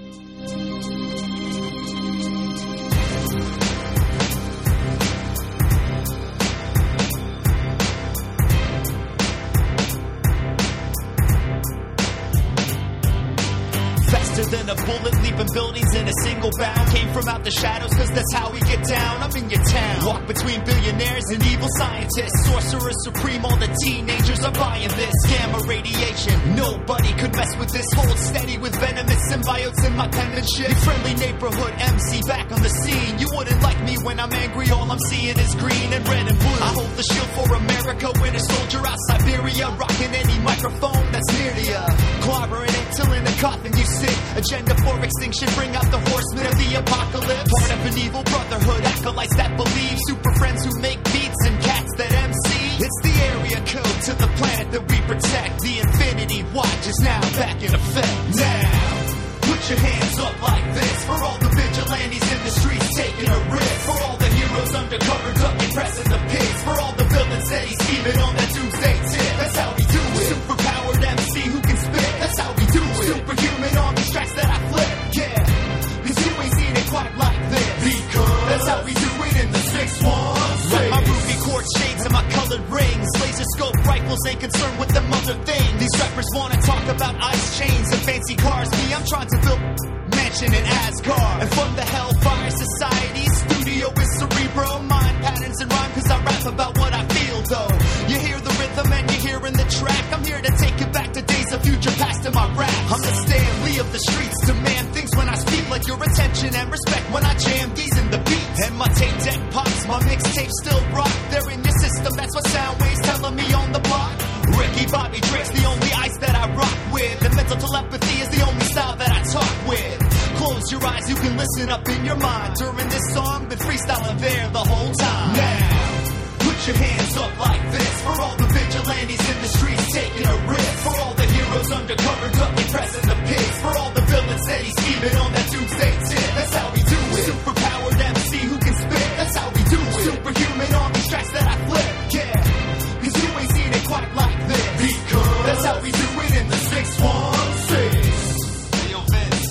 Faster than a bullet, leaping buildings in a single bound. Came from out the shadows, cause that's how we get down. I'm in your town. Walk between billionaires and evil scientists. Sorcerer supreme, all the teenagers are buying this. Gamma radiation, nobody could mess with this. Hold steady with venomous symbiotes in my penmanship. Your friendly neighborhood M C back on the scene. You wouldn't like me when I'm angry, all I'm seeing is green and red and blue. I hold the shield for America, winter soldier out Siberia. Rocking any microphone that's near to ya. Clobbering it till in a coffin you sit. Agenda for extinction, bring out the horsemen of the apocalypse. Part of an evil brotherhood, acolytes that believe. Super friends who make beats and cats that M C. It's the area code to the planet that we protect. The Infinity Watch is now back in effect. Now, put your hands up like this. For all the vigilantes in the streets taking a risk. For all the heroes undercover ducking, pressing the pigs. For all the villains that he's scheming on that doomsday tip. That's how we do it. Superpowered M C who can spit. That's how we do it. Superhuman on these tracks that I flip. Yeah, cause you ain't seen it quite like this. Because that's how we do it in the six one six. My ruby quartz shades and my colored rings. Laser scope rifles ain't concerned with them other things. These rappers wanna talk about ice chains and fancy cars. Me, I'm trying to build mansion in Asgard. And from the Hellfire Society studio is Cerebro. Mind patterns and rhyme cause I rap about what I feel though. You hear the rhythm and you're hearing the track. I'm here to take you back to days of future past in my rap. I'm the Stan Lee of the streets. Demand things when I speak, like your attention and respect when I jam these in the beats. And my tape deck pops, my mixtape still rock. They're in your system, that's what sound waves telling me on the block. Ricky Bobby Drake's the only ice that I rock with. And mental telepathy is the only style that I talk with. Close your eyes, you can listen up in your mind. During this song, been freestyling there the whole time. Now, put your hands up like this. For all the vigilantes in the streets taking a risk. For all the heroes undercover ducking, pressing the pigs. For all the villains that he's scheming on that doomsday tip. That's how we do it. Superpowered M C who can spit. That's how we do it. Superhuman on these tracks that I flip. Yeah, cause you ain't seen it quite like this. Because that's how we do it in the six one six. Hey yo Vince,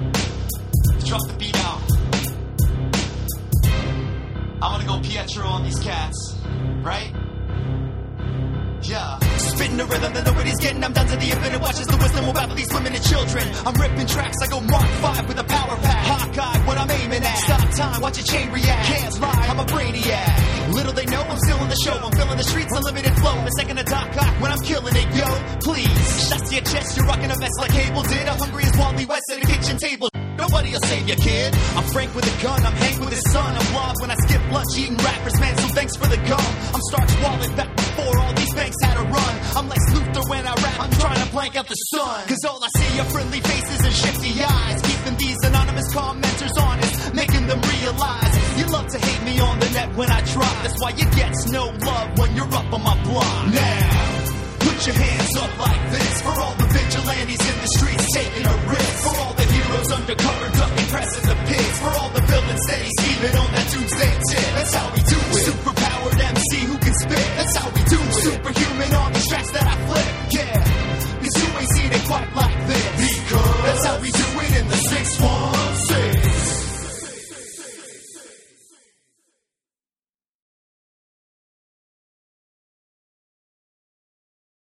drop the beat out. I'm gonna go Pietro on these cats, right? Yeah. Spitting the rhythm that nobody's getting. I'm down to the infinite. Watches the wisdom will battle these limited children. I'm ripping tracks. I go Mark five with a power pack. Hawkeye, what I'm aiming at. Stop time, watch a chain react. Can't lie, I'm a brainiac. Little they know I'm still in the show. I'm filling the streets, unlimited flow. The second of Doc Ock when I'm killing it, yo. Please, shots to your chest. You're rocking a vest like Cable did. I'm hungry as Wally West at a kitchen table. Nobody'll save you, kid. I'm Frank with a gun. I'm Hank with his son. I'm Blob when I skip lunch eating rappers, man. So thanks for the gum. I'm Starch Wallet back before all these banks had a run. I'm Lex Luthor when I rap. I'm trying to blank out the sun. Cause all I see are friendly faces and shifty eyes. Keeping these anonymous commenters honest, making them realize you love to hate me on the net when I drop. That's why you get no love when you're up on my block. Now, put your hands up like this. For all the vigilantes in the streets taking a risk. For all the heroes undercover ducking, pressing the pigs. For all the villains that he's scheming on that